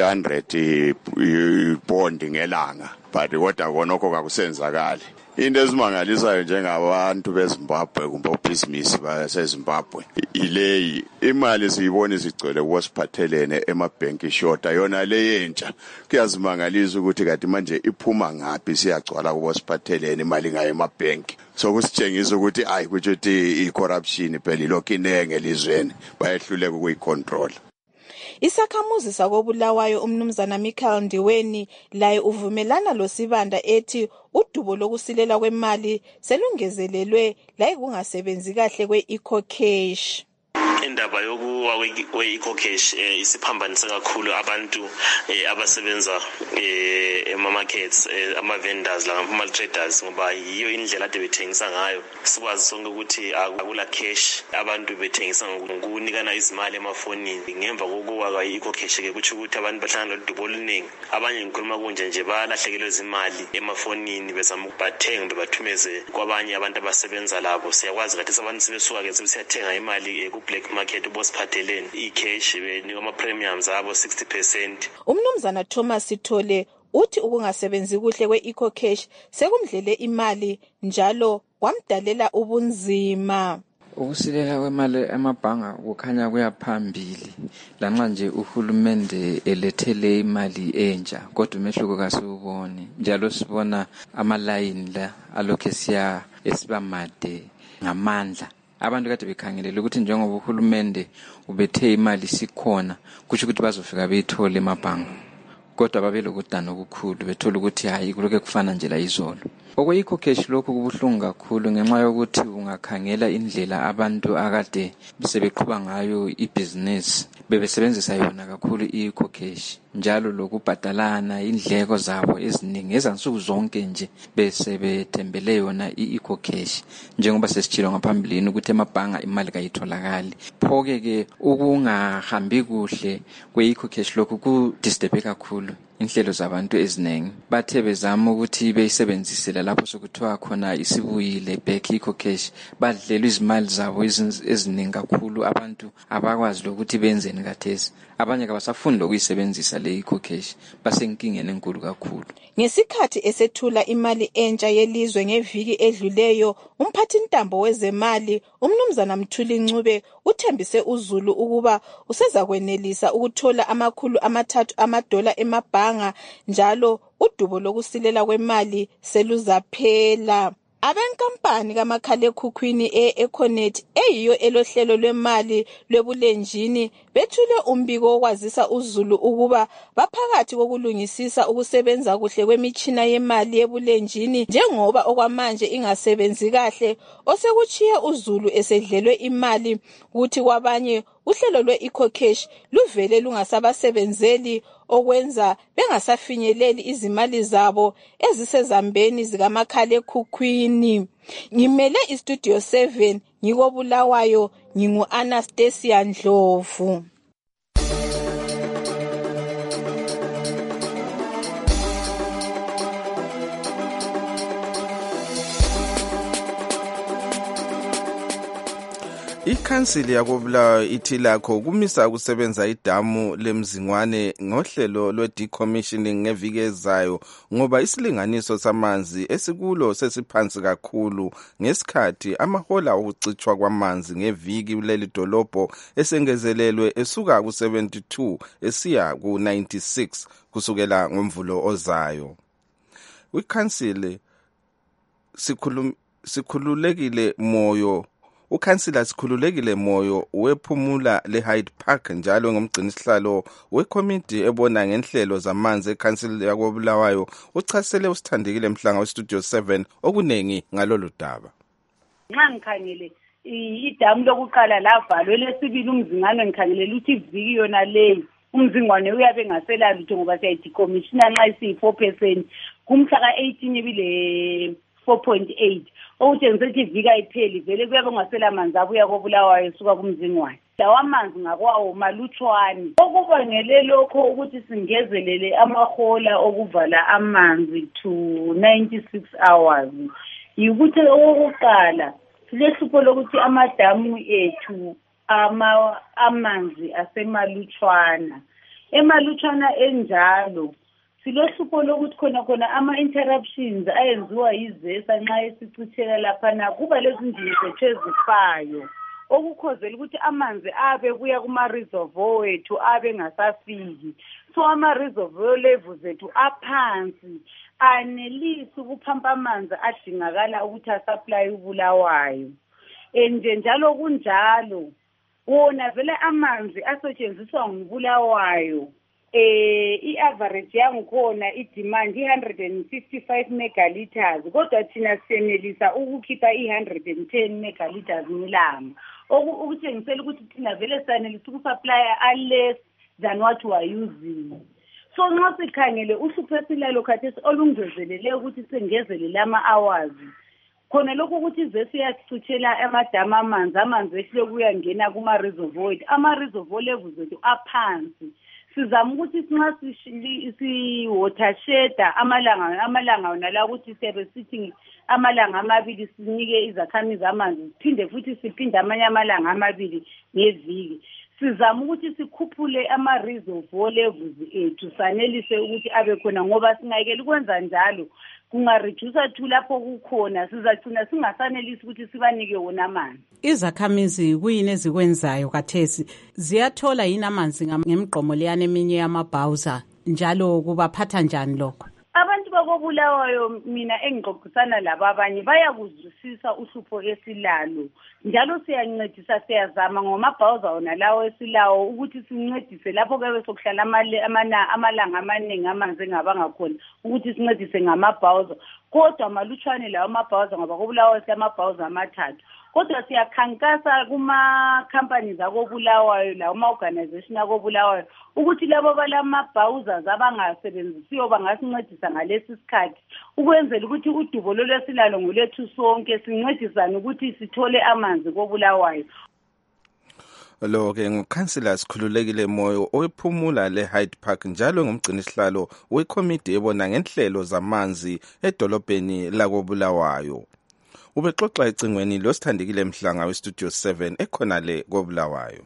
i-300 bond ngelanga, but kodwa konokho kakusenzakali. Into ezimangalisayo njengabantu beZimbabwe kumbe obhizinisi baseZimbabwe ileyi imali siyibona izigcwele kuwasiphathelene emabhenki shota yona leyentsha. Kuyazimangalisa ukuthi kati manje iphuma ngaphi siyagcwala kuwasiphathelene imali ngayo emabhenki. So kusitshengisa ukuthi ayi kuthi i-corruption phela ilokhu inenge elizweni bayehluleka ukuyicontrol. Isakhamuzi sakoBulawayo umnumzana Michael Ndiweni laye uvumelana loSibanda ethi udubo lokusilela kwemali selungezelelwe laye kungasebenzi kahle kwe-EcoCash. Indaba yokuwa kwe-EcoCash isiphambanise kakhulu abantu abasebenza ema-markets, ama-vendors ama-traders, ngoba yiyo indlela ade bethengisa ngayo. Sikwazi sonke ukuthi akula cash, abantu bethengisa ngokunikana izimali emafonini. Ngemva kokuwa kwa-EcoCash-ke kutsho ukuthi abantu bahlangana noludubo oluningi. Abanye ngikhuluma kunje nje balahlekelwe zimali emafonini bezama ukubathenga bebathumeze kwabanye abantu abasebenza labo. Siyakwazi kathi abantu sebesuka-ke sebesiyathenga imali ku-black market ubosiphatheleni i-cash benika ama-premiums abo 60%. Umnumzana Thomas Sithole uthi ukungasebenzi kuhle kwe-EcoCash sekumdlele imali njalo kwamdalela ubunzima. Ukusilela kwemali emabhanga kukhanya kuya phambili lanxa nje uhulumende elethele imali entsha, kodwa umehluko kasiwuboni. Njalo sibona amalayini la alokhe esiba made ngamandla. Abantu kade bekhangelele ukuthi njengoba uhulumende ubethe imali sikhona kusho ukuthi bazofika beyithole emabhanga, kodwa babelokudana okukhulu bethola ukuthi hayi kulokho kufana nje la izolo. Okwe-EcoCash lokhu kubuhlungu kakhulu ngenxa yokuthi ungakhangela indlela abantu akade sebeqhuba ngayo ibhizinesi bebesebenzisa yona kakhulu i-EcoCash, njalo lokubhadalana indleko zabo eziningi ezansuku zonke nje besebethembele yona i-EcoCash, njengoba sesitshilo ngaphambilini ukuthi emabhanga imali kayitholakali. Phoke-ke ukungahambi kuhle kwe-EcoCash lokhu kudisturbe kakhulu inhlelo zabantu eziningi. Bathe bezama ukuthi beyisebenzisele lapho sokuthiwa khona isibuyile back EcoCash, badlelwe izimali zabo eziningi kakhulu. Abantu abakwazi lokuthi benzeni kathesi, abanye kabasafuni lokuyisebenzisa le EcoCash, basenkingeni enkulu kakhulu. Ngesikhathi esethula imali entsha yelizwe ngeviki edluleyo, umphathintambo wezemali umnumzana Mthuli Ncube uthembise uZulu ukuba usezakwenelisa ukuthola $300 emabhanga, njalo udubo lokusilela kwemali seluzaphela. Abenkampani kamakhalekhukhwini e-Econet eyiyo elohlelo lwemali lwebulenjini bethule umbiko wokwazisa uZulu ukuba baphakathi kokulungisisa ukusebenza kuhle kwemitshina yemali yebulenjini njengoba okwamanje ingasebenzi kahle, osekuchiye uZulu esedlelwe imali ukuthi kwabanye uhlelo lwe-EcoCash luvele lungasabasebenzeli okwenza bengasafinyeleli izimali zabo ezisezambeni zikamakhalekhukhwini. Ngimele iStudio 7 ngikobulawayo, ngingu-Anastasia Ndlovu. Ikhansili yakobulawayo ithi lakho kumisa ukusebenza idamu lemzingwane ngohlelo lwe-decommissioning ngeviki ezayo ngoba isilinganiso samanzi esikulo sesiphansi kakhulu ngesikhathi amahola okucitshwa kwamanzi ngeviki kuleli dolobho esengezelelwe esuka ku-72 esiya ku-96 kusukela ngomvulo ozayo. Ikhansili Ukhansila Sikhululekile Moyo wephumula le-Hyde Park njalo ngomgcinisihlalo wekomiti ebona ngenhlelo zamanzi ekhansili yakobulawayo uchasele uSithandekile Mhlanga weStudio 7 okunengi ngalolu daba. Nxa ngikhangele idamu lokuqala lavalwe, lesibili umzingwane ngikhangelela ukuthi iviki yona leyi umzingwane uyabe engasela lutho ngoba siyayidikomishina nxa isiyi-4%, kumhla ka-18 ibile 4.8, okutshengisa ukuthi iviki ayipheli vele kuyabe kungasela manzi abuya kobulawayo esuka kumzingwane. Lawa amanzi ngakwawo malutshwane, okubangele lokho ukuthi singezelele amahola okuvala amanzi to 96 hours yikuthi okokuqala silehlupho lokuthi amadamu ethu amanzi asemalutshwana. Emalutshwana enjalo silohlupho lokuthi khona ama-interruptions ayenziwa yizesa nxa esicitheka laphana kuba lezindlu zethu ezifayo okukhozela ukuthi amanzi abe kuya kuma-reservoir wethu abe ngasafiki. So ama-reservoir levels ethu aphansi anelisi ukuphampa amanzi adingakala ukuthi asupply ubulawayo. Njalo kunjalo wona vele amanzi asetshenziswa ngubulawayo i-average yangikhona i-demand 155 megaliters, kodwa thina siyenelisa ukukhipha 110 megaliters ngelanga, okutshengisela ukuthi thina vele siyanelisa ukusupply less than what we are using. So nxa sikhangele uhlupho esilalo khathesi olungezelele ukuthi sengezelele ama-hours, khona lokho ukuthi ivesi yasicithela amadamu amanzi ehlile kuyangena kuma-reservoir, ama-reservoir levels ethu aphansi. Sizama ukuthi nxa si-watersheda amalanga wonala ukuthi siyabe sithi amalanga amabili sinike izakhamizi amanzi, siphinde futhi siphinde amanye amalanga amabili ngeviki. sizama ukuthi sikhuphule ama-reservoir levels ethu sanelise ukuthi abe khona ngoba singayekeli ukwenza njalo kungareduce thu lapho kukhona sizagcina singasanelisi ukuthi sibanike wona amanzi. Izakhamizi kuyini ezikwenzayo kathesi ziyathola yini amanzi ngemigqomo leyana eminye yamabhawuza njalo kubaphatha njani lokho? Abantu bakobulawayo mina engixoxisana labo abanye bayakuzwisisa uhlupho esilalo njalo siyancedisa siyazama ngomabhawuza wona lawo esilawo ukuthi sincedise lapho kube sokuhlala amalanga amaningi amanzi engabangakhona ukuthi sincedise ngamabhawuza kodwa malutshwane lawo amabhawuza ngoba kobulawayo siyamabhawuza amathathu kodwa siyakhankasa kuma-companies akobulawayo lawo ama-organization akobulawayo ukuthi labo balamabhawuza abangasebenzisiyo bangasincedisa ngalesi sikhathi ukwenzela ukuthi udubo lolwesilalo ngolethu sonke sincedisane ukuthi sithole amanzi kobulawayo. Lo-ke ngukhansila Sikhululekile Moyo owephumula le-Hyde Park njalo ngumgcinisihlalo wekomidi ebona ngenhlelo zamanzi edolobheni lakobulawayo. Ubexoxa ecingweni loSithandekile Mhlanga weStudio 7 ekhona le kobulawayo.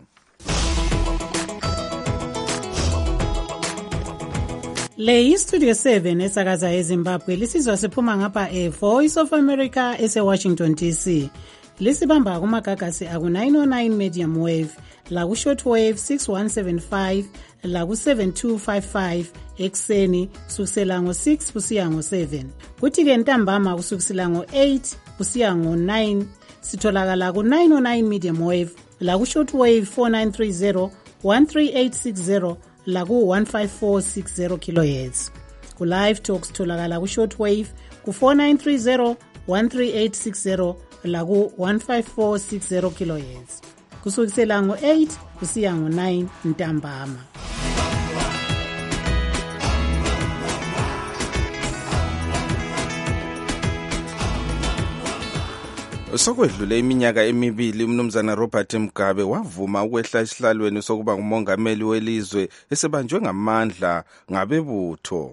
Le yiStudio 7 esakaza eZimbabwe lisizwa siphuma ngapha eVoice of America eseWashington DC. Lisibamba kumagagasi aku-909 medium wave laku-short wave 6175 laku-7255 ekuseni kusukisela ngo-6 kusiya ngo-7 kuthi-ke ntambama kusukisela ngo-8 kusiya ngo-9 sitholakala ku-909 medium wave laku-short wave 4930 13860 laku-15460 kilohertz. Ku-live talk sitholakala ku-short wave ku-4930 13860 laku-15460 kilohertz kusukisela ngo-8 kusiya ngo-9 ntambama. Sokwedlule iminyaka emibili umnumzana Robert Mugabe wavuma ukwehla esihlalweni sokuba ngumongameli welizwe esebanjwe ngamandla ngabebutho.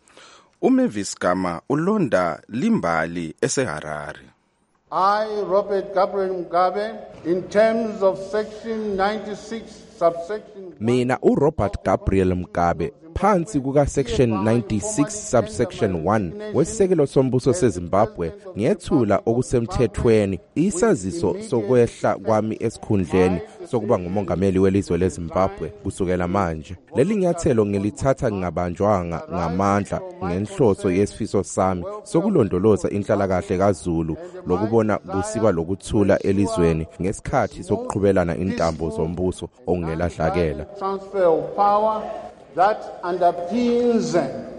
uMavis Gama ulonda limbali eseHarare. I, Robert Gabriel Mugabe, in terms of section 96 subsection Mina uRobert Gabriel Mugabe phansi kuka section 96 subsection 1 wesisekelo sombuso seZimbabwe ngiyethula okusemthethweni isaziso sokwehla kwami esikhundleni sokuba ngumongameli welizwe leZimbabwe kusukela manje. Leli nyathelo ngilithatha ngingabanjwanga ngamandla ngenhloso yesifiso sami sokulondoloza inhlalakahle kaZulu lokubona kusiba lokuthula elizweni ngesikhathi sokuqhubelana intambo zombuso ongelahlakela. transfer of power that underpins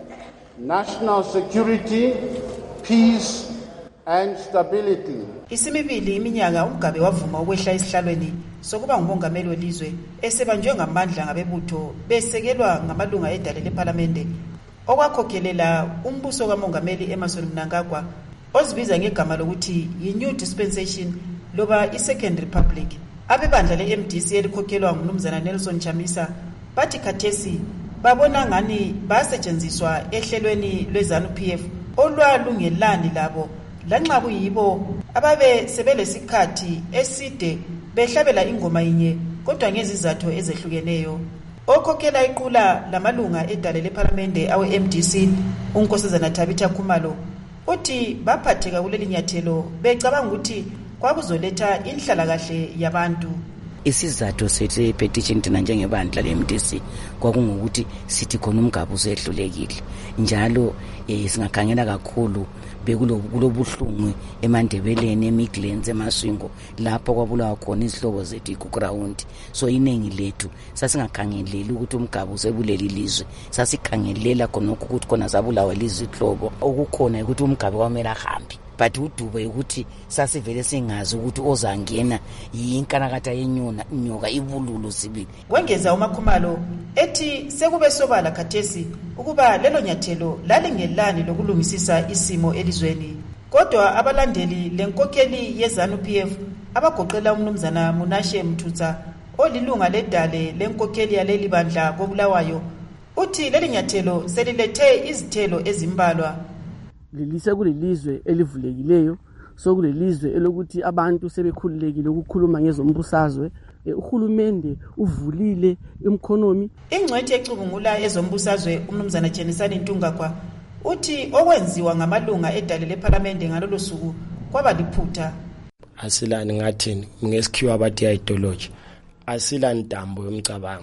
national security, peace and stability. Isimibili iminyaka uMgabe wavuma ukwehla esihlalweni sokuba ngumongameli welizwe esebanjwe ngamandla ngabebutho besekelwa ngamalunga edale leParliament okwakhokhelela umbuso kamongameli Emmerson Mnangagwa ozibiza ngegama lokuthi yi-New Dispensation loba i-Second Republic. Abebandla le-MDC elikhokhelwa ngumnumzana Nelson Chamisa bathi khathesi babona ngani basetshenziswa ehlelweni lweZANU-PF olwalungelani labo lanxa kuyibo ababe sebelesikhathi eside behlabela ingoma inye kodwa ngezizathu ezehlukeneyo. Okhokhela iqula lamalunga edale leParliament awe-MDC uNkosazana Tabitha Khumalo uthi baphatheka kuleli nyathelo becabanga ukuthi kwakuzoletha inhlalakahle yabantu. Isizathu sethi petition thina njengebandla le-MDC kwakungukuthi sithi khona uMgabe usehlulekile njalo singakhangela kakhulu bekulobuhlungu eMandebeleni eMidlands eMaswingo lapho kwabulawa khona izihlobo zethu ku-ground. So iningi lethu sasingakhangeleli ukuthi uMgabe usebuleli lizwe, sasikhangelela khona ukuthi khona sabulawa lizihlobo okukhona ukuthi uMgabe kwamele ahambe. But udube ukuthi sasivele singazi ukuthi ozangena yinkanakatha yenyona inyoka ibululu sibili. Kwengeza uMakhumalo ethi sekube sobala khathesi ukuba lelo nyathelo lalingelani lokulungisisa isimo elizweni. Kodwa abalandeli lenkokheli yeZANU-PF abagoqela umnumzana Munashe Mthutsa olilunga ledale lenkokheli yaleli bandla kobulawayo uthi leli nyathelo selilethe izithelo ezimbalwa. Lilise kulelizwe elivulekileyo sokulelizwe elokuthi abantu sebekhululekile ukukhuluma ngezombusazwe uhulumende uvulile economy. Ingcwethi ecubungula ezombusazwe umnumzana Jenisani Ntungagwa uthi okwenziwa ngamalunga edale leParliament ngalolu suku kwaba liphutha. Asilani ngathini ngesikhiwa abathi ideology. Asilani ntambo yomcabango.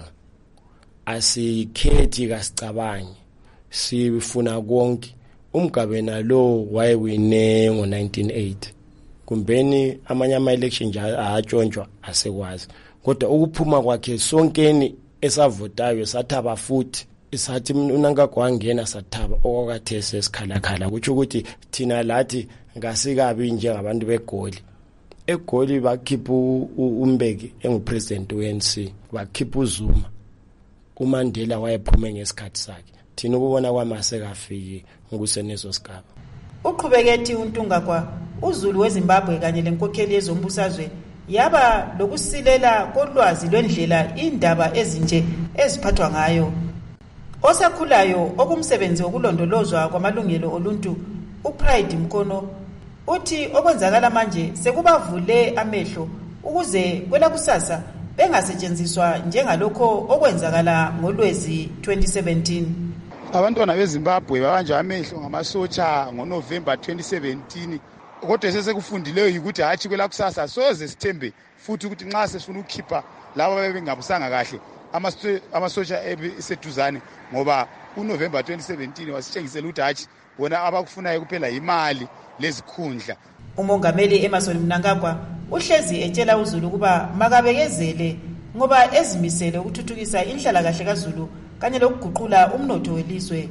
Asikhethi kasicabangi. Sifuna konke. Umgabe nalo wayewine ngo1980. Kumbeni amanye ama-election nje ahatshontshwa asekwazi. Kodwa ukuphuma kwakhe sonkeni esavotayo sathaba futhi isathi uNangagwa wangena sathaba okwakathese sikhalakhala kuthi ukuthi thina lathi ngasikabi njengabantu beGoli. EGoli bakhipha uMbeki engupresident weNC, bakhipha uZuma. uMandela wayephume ngesikhathi sakhe. Thina ukubona kwamase kafiki ngokusenezo sigaba. Uqhubeke uNtungagwa uZulu weZimbabwe kanye lenkokheli yezombusazwe yaba lokusilela kolwazi lwendlela indaba ezinje eziphathwa ngayo. Osakhulayo okumsebenzi wokulondolozwa kwamalungelo oluntu uPride Mkono uthi okwenzakala manje sekubavule amehlo ukuze kwelakusasa bengasetshenziswa njengalokho okwenzakala ngolwezi 2017. Abantwana beZimbabwe babanja amehlo ngamasotsha ngoNovember 2017 kodwa sesekufundile ukuthi hathi kwelakusasa soze sithembe futhi ukuthi nxa sesifuna ukukhipha labo bebengabusanga kahle amasotsha eseduzane ngoba uNovember 2017 wasitshengisela ukuthi hathi bona abakufunayo kuphela imali lezikhundla. Umongameli Emmerson Mnangagwa uhlezi etshela uZulu kuba makabekezele ngoba ezimisele ukuthuthukisa inhlala kahle kaZulu kanye lokuguqula umnotho welizwe.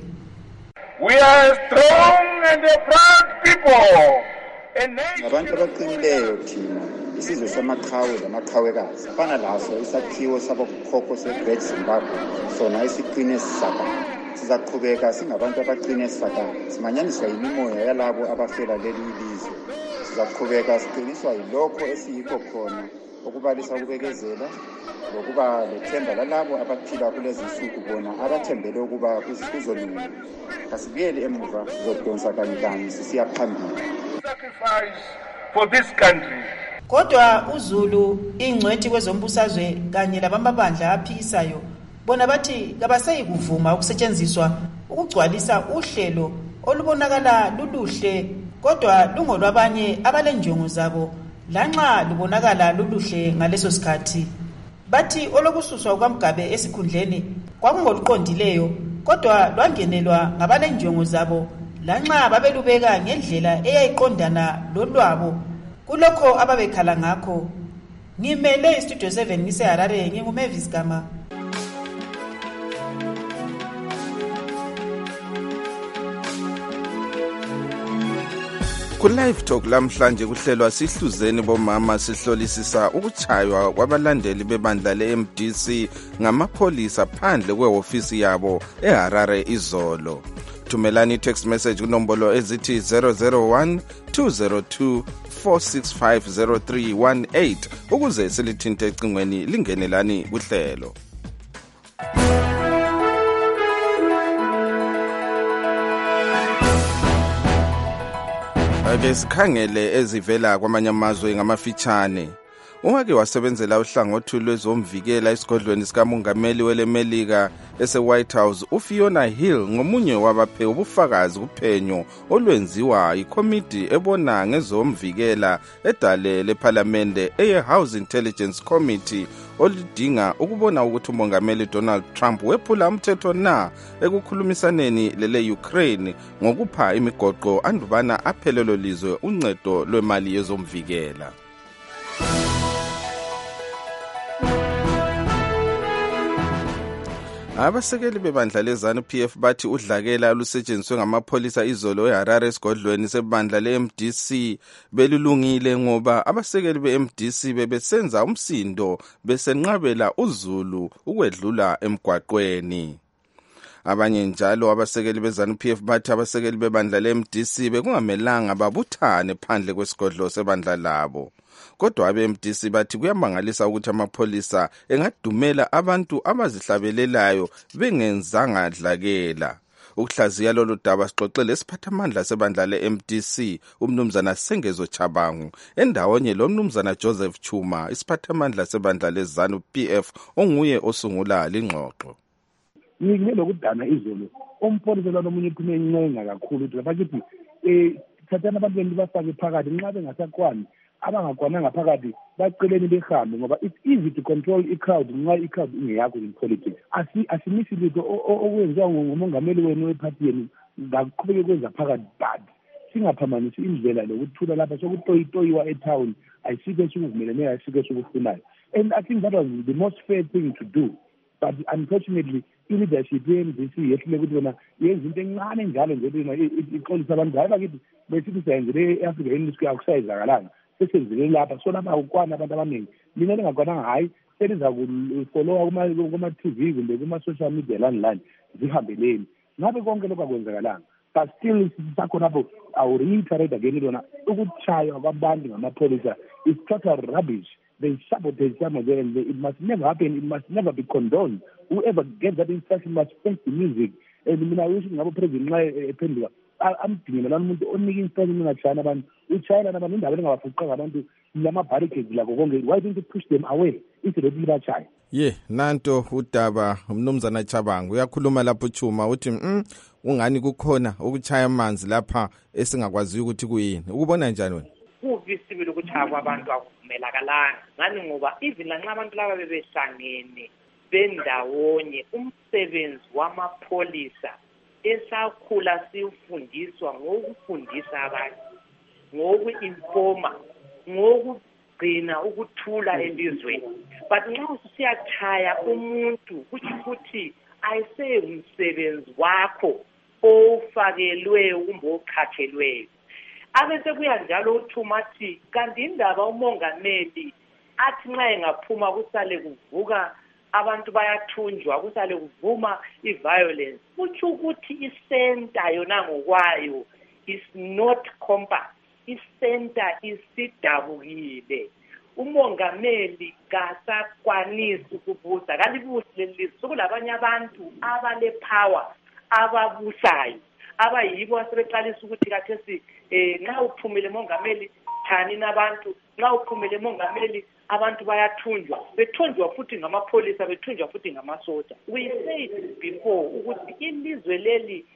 We are strong and proud people. Abantu abaqinileyo thina isizwe samaqhawe lamaqhawekazi fana laso isakhiwo sabokhokho seGreat Zimbabwe sona isiqine sisaka sizaqhubeka singabantu abaqine sisaka simanyaniswa yimimoya yalabo abafela leli ilizwe sizaqhubeka siqiniswa yilokho esiyikho khona okubalisa ukubekezela lokuba lethemba lalabo abaphila kulezi nsuku bona abathembele ukuba kuzolunga kasibuyele emuva sizodonsa kanye sisiya phambili. Sacrifice for this country. Kodwa uZulu ingcwethi kwezombusazwe kanye labamabandla aphikisayo bona bathi kabaseyikuvuma ukusetshenziswa ukugcwalisa uhlelo olubonakala luluhle kodwa lungolwabanye abalenjongo zabo lanxa lubonakala luluhle ngaleso sikhathi. Bathi olokususwa kwaMgabe esikhundleni kwakungoluqondileyo kodwa lwangenelwa ngabalenjongo zabo lanxa babelubeka ngendlela eyayiqondana lolwabo kulokho ababekhala ngakho. Ngimele iStudio 7 ngiseHarare nginguMavis Gama. Ku-Live Talk lamhlanje kuhlelwa sihluzeni bomama sihlolisisa ukuchaywa kwabalandeli bebandla le-MDC ngamapholisa phandle kwehofisi yabo eHarare izolo. Thumelani text message kunombolo ezithi 001 202 4650318 ukuze silithinte ecingweni lingenelani kuhlelo. Ake sikhangele ezivela kwamanye amazwe ngamafitshane. Ungake wasebenzela uhlangothi lwezomvikela esigodlweni sikamongameli welemelika ese-White House uFiona Hill ngomunye wabaphe ubufakazi kuphenyo olwenziwa ikomiti ebona ngezomvikela edale leParliamente eye-House Intelligence Committee olidinga ukubona ukuthi umongameli Donald Trump wephula umthetho na ekukhulumisaneni lele-Ukraine ngokupha imigoqo andubana aphelelo lizwe uncedo lwemali yezomvikela. Abasekeli bebandla lezanu PF bathi udlakela lusetshenziswe ngamapholisa izolo eHarare esigodlweni sebandla leMDC belulungile ngoba abasekeli beMDC bebesenza umsindo besenqabela uZulu ukwedlula emgwaqweni. Abanye njalo abasekeli bezanu PF bathi abasekeli bebandla leMDC bekungamelanga babuthane phandle kwesigodlo sebandla labo. Kodwa abeMDC bathi kuyamangalisa ukuthi amapholisa engadumela abantu abazihlabelelayo bengenzanga dlakela. ukuhlaziya lolu daba sixoxele isiphathamandla sebandla le-MDC umnumzana Sengezo Chabangu endawonye lo mnumzana Joseph Chuma isiphathamandla sebandla leZanu PF onguye osungula lingxoxo. Ngilokudana izolo umpolisi lo nomunye iphume encenga kakhulu ukuthi bakithi thathana abantu bafake phakathi nxa bengasakwani abangakwananga phakathi baceleni behambe ngoba it's easy to control i-crowd nxa i-crowd ingeyakho in politics. Asimisi litho okwenziwa ngumongameli wenu wephathi yenu ngaqhubeke kwenza phakathi but singaphambanisi indlela lokuthula lapha sokutoyiwa etown ayisikho esikuvumelene ayisikho esikufunayo. And I think that was the most fair thing to do. But unfortunately i-leadership ye-MDC yehlule ukuthi bona yenza into encane njalo nje ixolisa abantu hayi bakithi besithi siyenzele e-Africa industry akusayizakalanga sesenzele lapha so lapha ukwana abantu abaningi mina lingakwananga hayi seliza kufollowa kuma-TV kumbe kuma-social media lani zihambeleni ngabe konke lokhu akwenzakalanga but still sakhonapho I will reiterate again lona ukutshaywa kwabantu ngamapholisa is total rubbish. They sabotage some of them. It must never happen. It must never be condoned. Whoever gets that instruction must face the music. And mina wish ngabo president nxa ephenduka amdingela umuntu onika instruction ngachana abantu uchina nabantu indaba engabafuqa abantu lama barricades lakho konke. Why don't you push them away instead of bachaya? Nanto udaba umnumzana Chabangu uyakhuluma lapho Chuma uthi ungani kukhona ukuchaya amanzi lapha esingakwazi ukuthi kuyini. Ukubona njani wena? Kuvisibile ukuchaya kwabantu akuvumelakalanga ngani ngoba even lanxa abantu laba bebehlangene bendawonye umsebenzi wamapholisa esakhula sifundiswa ngokufundisa abantu ngoku-informa ngokugcina ukuthula elizweni but nxa usiyachaya umuntu kuthi ukuthi ayiseyumsebenzi wakho ofakelweyo kumbe oqhatshelweyo. Abese kuya njalo uThuma athi kanti indaba umongameli athi nxa engaphuma kusale kuvuka abantu bayathunjwa kusale kuvuma i-violence kutsho ukuthi isenta yona ngokwayo is not compact. Isenta isidabukile. Umongameli kasakwanisi ukubusa kalibusi lelizwe sokulabanye abantu abale power ababusayo abayibo asebeqalisa ukuthi kathesi nxa uphumile mongameli thani nabantu nxa uphumile mongameli abantu bayathunjwa bethunjwa futhi ngamapholisa bethunjwa futhi ngamasoja. We said before ukuthi ilizwe leli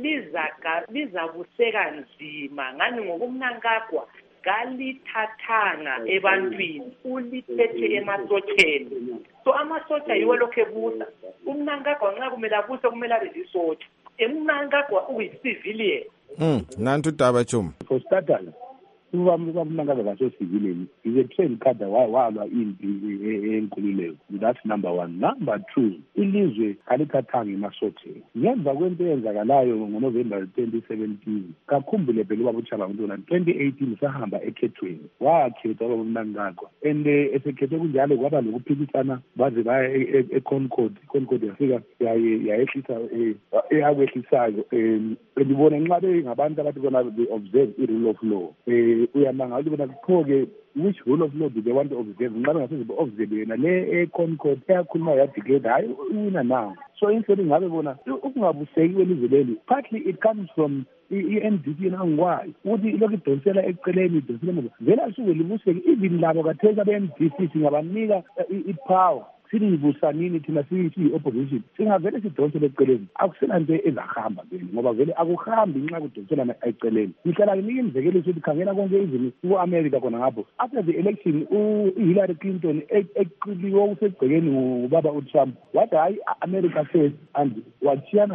lizabuseka nzima ngani ngokumnankagwa kalithathanga ebantwini ulithethe emasotsheni so amasotsha yiwo lokho ebusa umnankagwa nxa kumele abuse kumele abe lisotsha emnankagwa uyi-civilian. Nantu udaba Chuma. For starters umnankagwa kaso-civilian is a trained cadre walwa impi enkululeko. That's number one. Number two, ilizwe alithathanga emasotheni ngemva kwento eyenzakalayo ngoNovember 2017 kakhumbule phela ubaba uChabangu ntona 2018 sahamba ekhethweni wakhethwa ubaba umnankagwa and esekhethwe kunjalo kwaba lokuphikisana baze baya eConcord yafika yayehlisa eyakwehlisayo ngibona nxa bengabantu abathi bona observe i-rule of law uyamangala ukuthi bona kuphoke which rule of law do they want to observe nxa bengasezobserve yena le eConcord eyakhuluma yadeclare hayi uwina now. So instead ngabe bona ukungabuseki kwelizwe leli partly it comes from i-MDC nangwayo ukuthi lokhu idonsela eceleni idonsela muva vele asuke libuseke even labo kathesa be-MDC singabanika i-power silibusanini thina siyi-opposition singavele sidonsele eceleni akusenanto ezahamba vele ngoba vele akuhambi nxa kudonselana eceleni. Ngihlala nginika imizekeliso ukuthi khangela konke izini ku-America khona ngapho after the election uHillary Clinton eqiliwe usegcekeni ngubaba uTrump wathi hayi America first and wachiyana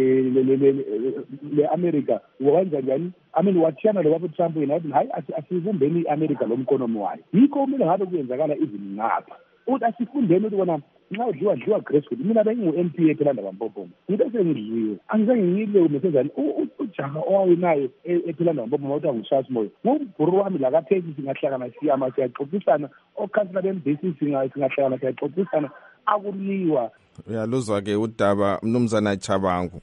le-America wenza njani wachiyana lo baba uTrump yena wathi hayi asibumbeni i-America lo mkonomi wayo yikho kumele ngabe kuyenzakala izini ngapha ukuthi asifundeni ukuthi bona nxa udliwa graceful mina bengingu-MP phela ndabampopomo ngibe sengidliwe angizange ngiyile umesezane ujaha owawinayo ephela ndabampopomo ukuthi angushasi moyo ngobhuru wami lakathesi singahlangana siyama siyaxoxisana okhansila be-MDC singahlangana siyaxoxisana akuliwa. Uyaluzwa-ke udaba mnumzana Chabangu.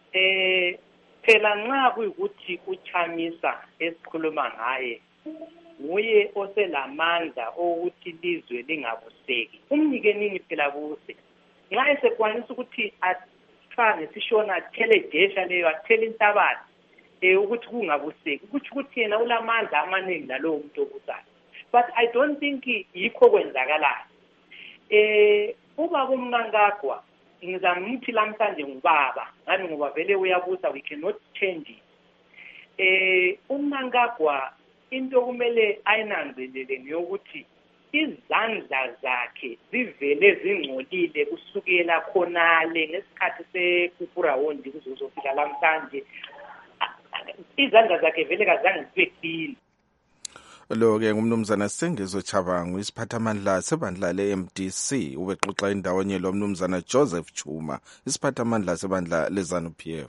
Phela nxa kuyikuthi uChamisa esikhuluma ngaye nguye oselamandla ukuthi lizwe lingabuseki umnike nini phela buse nxa esekwanisa ukuthi kuthiwa ngesishona athele desha leyo athele inhlabathi ukuthi kungabuseki kuthi ukuthi yena ulamandla amaningi nalowo muntu obusayo. But I don't think yikho kwenzakalayo. Ubaba uMnangagwa ngizamthi lamhlanje ngubaba ngani ngoba vele uyabusa, we cannot change it. uMnangagwa into kumele ayinanzelele ngiyokuthi izandla zakhe zivele zingcolile kusukela khonale ngesikhathi sekupurawondi kuzozofika lamhlanje. Izandla zakhe vele kazange zibe clean. Lo-ke ngumnumzana Sengezo Chabangu, isiphathamandla sebandla le-MDC, ubexoxa indawonye lo mnumzana Joseph Chuma, isiphathamandla sebandla le-ZANU-PF.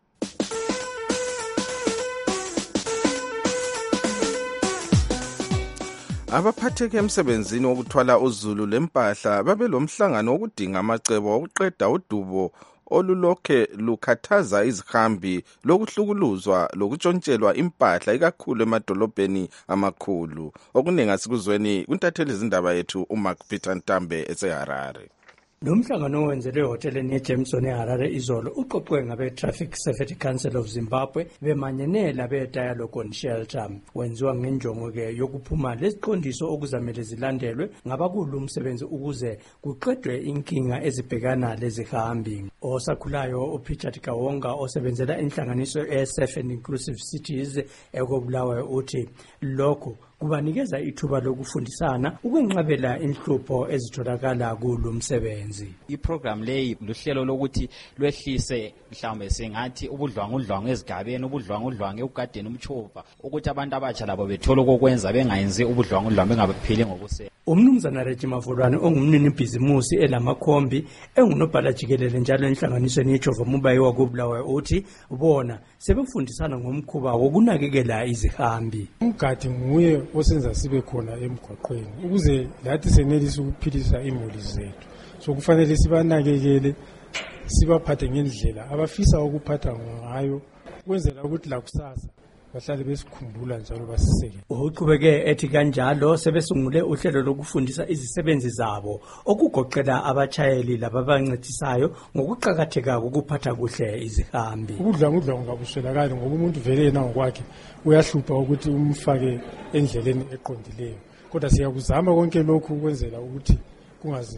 Abaphatheke emsebenzini wokuthwala uzulu lempahla babe lomhlangano wokudinga amacebo wokuqeda udubo olulokhe lukhathaza izihambi lokuhlukuluzwa lokuntshontshelwa impahla ikakhulu emadolobheni amakhulu. Okuningi asikuzweni kuntatheli izindaba yethu uMark Peter Ntambe eseHarare. Lo mhlangano wenzelwe ehoteleni yeJameson eHarare izolo uqoqwe ngabe-Traffic Safety Council of Zimbabwe bemanyenela be-Dialogue on Shelter. Wenziwa ngenjongo-ke yokuphuma leziqondiso okuzamele zilandelwe ngabakulu umsebenzi ukuze kuqedwe inkinga ezibhekana lezihambi. Osakhulayo uPichard Kawonga osebenzela inhlanganiso e-Safe and Inclusive Cities ekobulawayo uthi lokho kubanikeza ithuba lokufundisana ukwenqabela inhlupho ezitholakala kulo msebenzi. Iprogram leyi luhlelo lokuthi lwehlise mhlawumbe sengathi ubudlwangudlwangu ezigabeni, ubudlwangudlwangu ekugadeni umchova, ukuthi abantu abatsha labo bethola okwenza bengayenzi ubudlwangudlwangu bengaphili ngokusela. Umnumzana Reggie Mavulwane ongumnini bhizimusi elamakhombi engunobhala jikelele njalo enhlanganisweni yeJehova Mubayi wakobulawayo uthi bona sebefundisana ngomkhuba wokunakekela izihambi. Umgadi nguye osenza sibe khona emgwaqweni ukuze lathi senelise ukuphilisa imuli zethu. So kufanele sibanakekele, sibaphathe ngendlela abafisa ukuphatha ngayo ukwenzela ukuthi la kusasa bahlale besikhumbula njalo basiseke. Uqhubeke ethi kanjalo sebesungule uhlelo lokufundisa izisebenzi zabo okugoqela abachayeli lababancedisayo ngokuqhakatheka kokuphatha kuhle izihambi. Ubudlwangudlwangu ngabuswelakali ngoba umuntu vele yena ngokwakhe uyahlupha ukuthi umfake endleleni eqondileyo. Kodwa siyakuzama konke lokhu ukwenzela ukuthi kungaze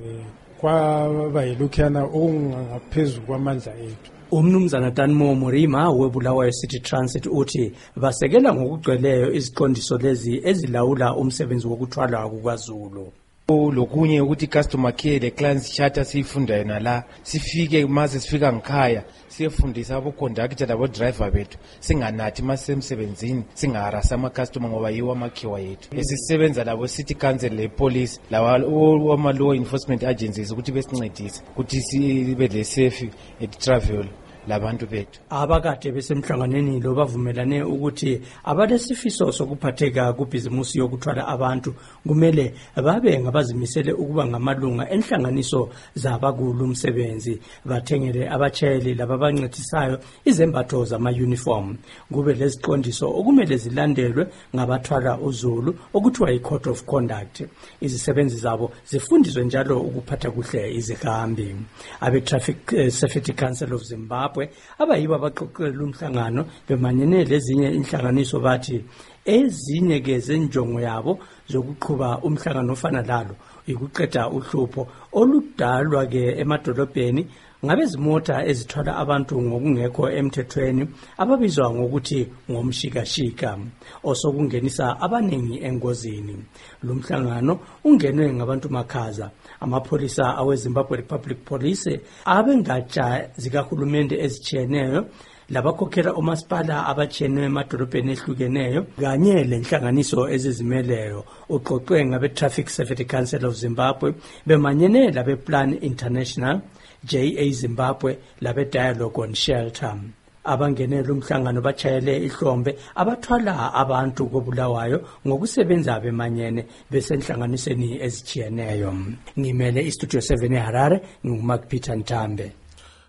kwaba yilokhuyana okungaphezulu kwamandla ethu. Umnumzana Danmo Murima webulawayo City Transit uthi basekela ngokugcweleyo iziqondiso lezi ezilawula umsebenzi wokuthwala kukaZulu. Lokunye ukuthi customer care le clients charter siyifunda yona la sifike maze sifika ngikhaya siyefundisa abo conductor labo driver bethu singanathi masemsebenzini singaharasa ama customer ngoba yiwo amakhiwa yethu. Esisebenza labo city council le police lawa ama law enforcement agencies ukuthi besincedise ukuthi sibe le safe at travel labantu bethu. Abakade besemhlanganeni lo bavumelane ukuthi abalesifiso sokuphatheka kubhizimusi yokuthwala abantu kumele babe ngabazimisele ukuba ngamalunga enhlanganiso zabakulu umsebenzi, bathengele abachayeli lababancedisayo izembatho zama-uniform. Kube leziqondiso okumele zilandelwe ngabathwala uzulu okuthiwa i-Code of Conduct. Izisebenzi zabo zifundiswe njalo ukuphatha kuhle izihambi. Abe-Traffic Safety Council of Zimbabwe abayibo abaqoqela umhlangano bemanyene lezinye inhlanganiso bathi ezinye ke zenjongo yabo zokuqhuba umhlangano ofana lalo ukuqeda uhlupho oludalwa ke emadolobheni ngabezimota ezithwala abantu ngokungekho emthethweni ababizwa ngokuthi ngomshikashika osokungenisa abaningi engozini. Lo mhlangano ungenwe ngabantu makhaza, amapholisa aweZimbabwe Republic Police, abengatsha zikahulumende ezitshiyeneyo, labakhokhela umasipala abatshiyeneyo emadolobheni ehlukeneyo kanye lenhlanganiso ezizimeleyo. Uqoqwe ngabe-Traffic Safety Council of Zimbabwe bemanyene labe-Plan International, JA Zimbabwe labe-Dialogue on Shelter. Abangenela umhlangano bachayele ihlombe abathwala abantu kobulawayo ngokusebenza bemanyene besenhlanganisweni ezitshiyeneyo. Ngimele iStudio 7 eHarare, nguMark Peter Ntambe.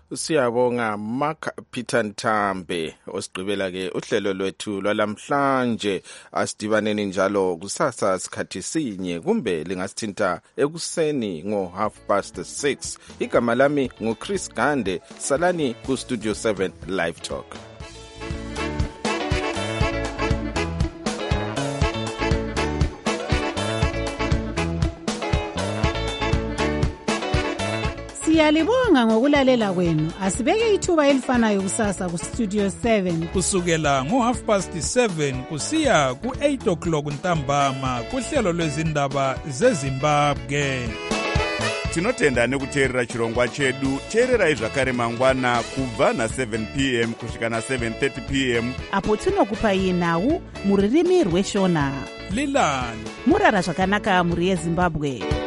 Siyabonga Mark Peter Ntambe osigqibela ke uhlelo lwethu lwalamhlanje. Asidibaneni njalo kusasa sikhathi sinye kumbe lingasithinta ekuseni ngo6:30. Igama lami nguChris Gande. Salani ku Studio 7 Live Talk. Siyalibonga ngokulalela kwenu. Asibeke ithuba elifanayo kusasa ku Studio 7 kusukela ngo7:30 kusiya ku8:00 ntambama kuhlelo lwezindaba zeZimbabwe. Tinotenda nekuteerera chirongwa chedu. Teererai zvakare mangwana kubva na7 p.m. kusvika na7:30 p.m. apo tinokupai nhau muririmi rweshona. Lilani murara zvakanaka muri yeZimbabwe.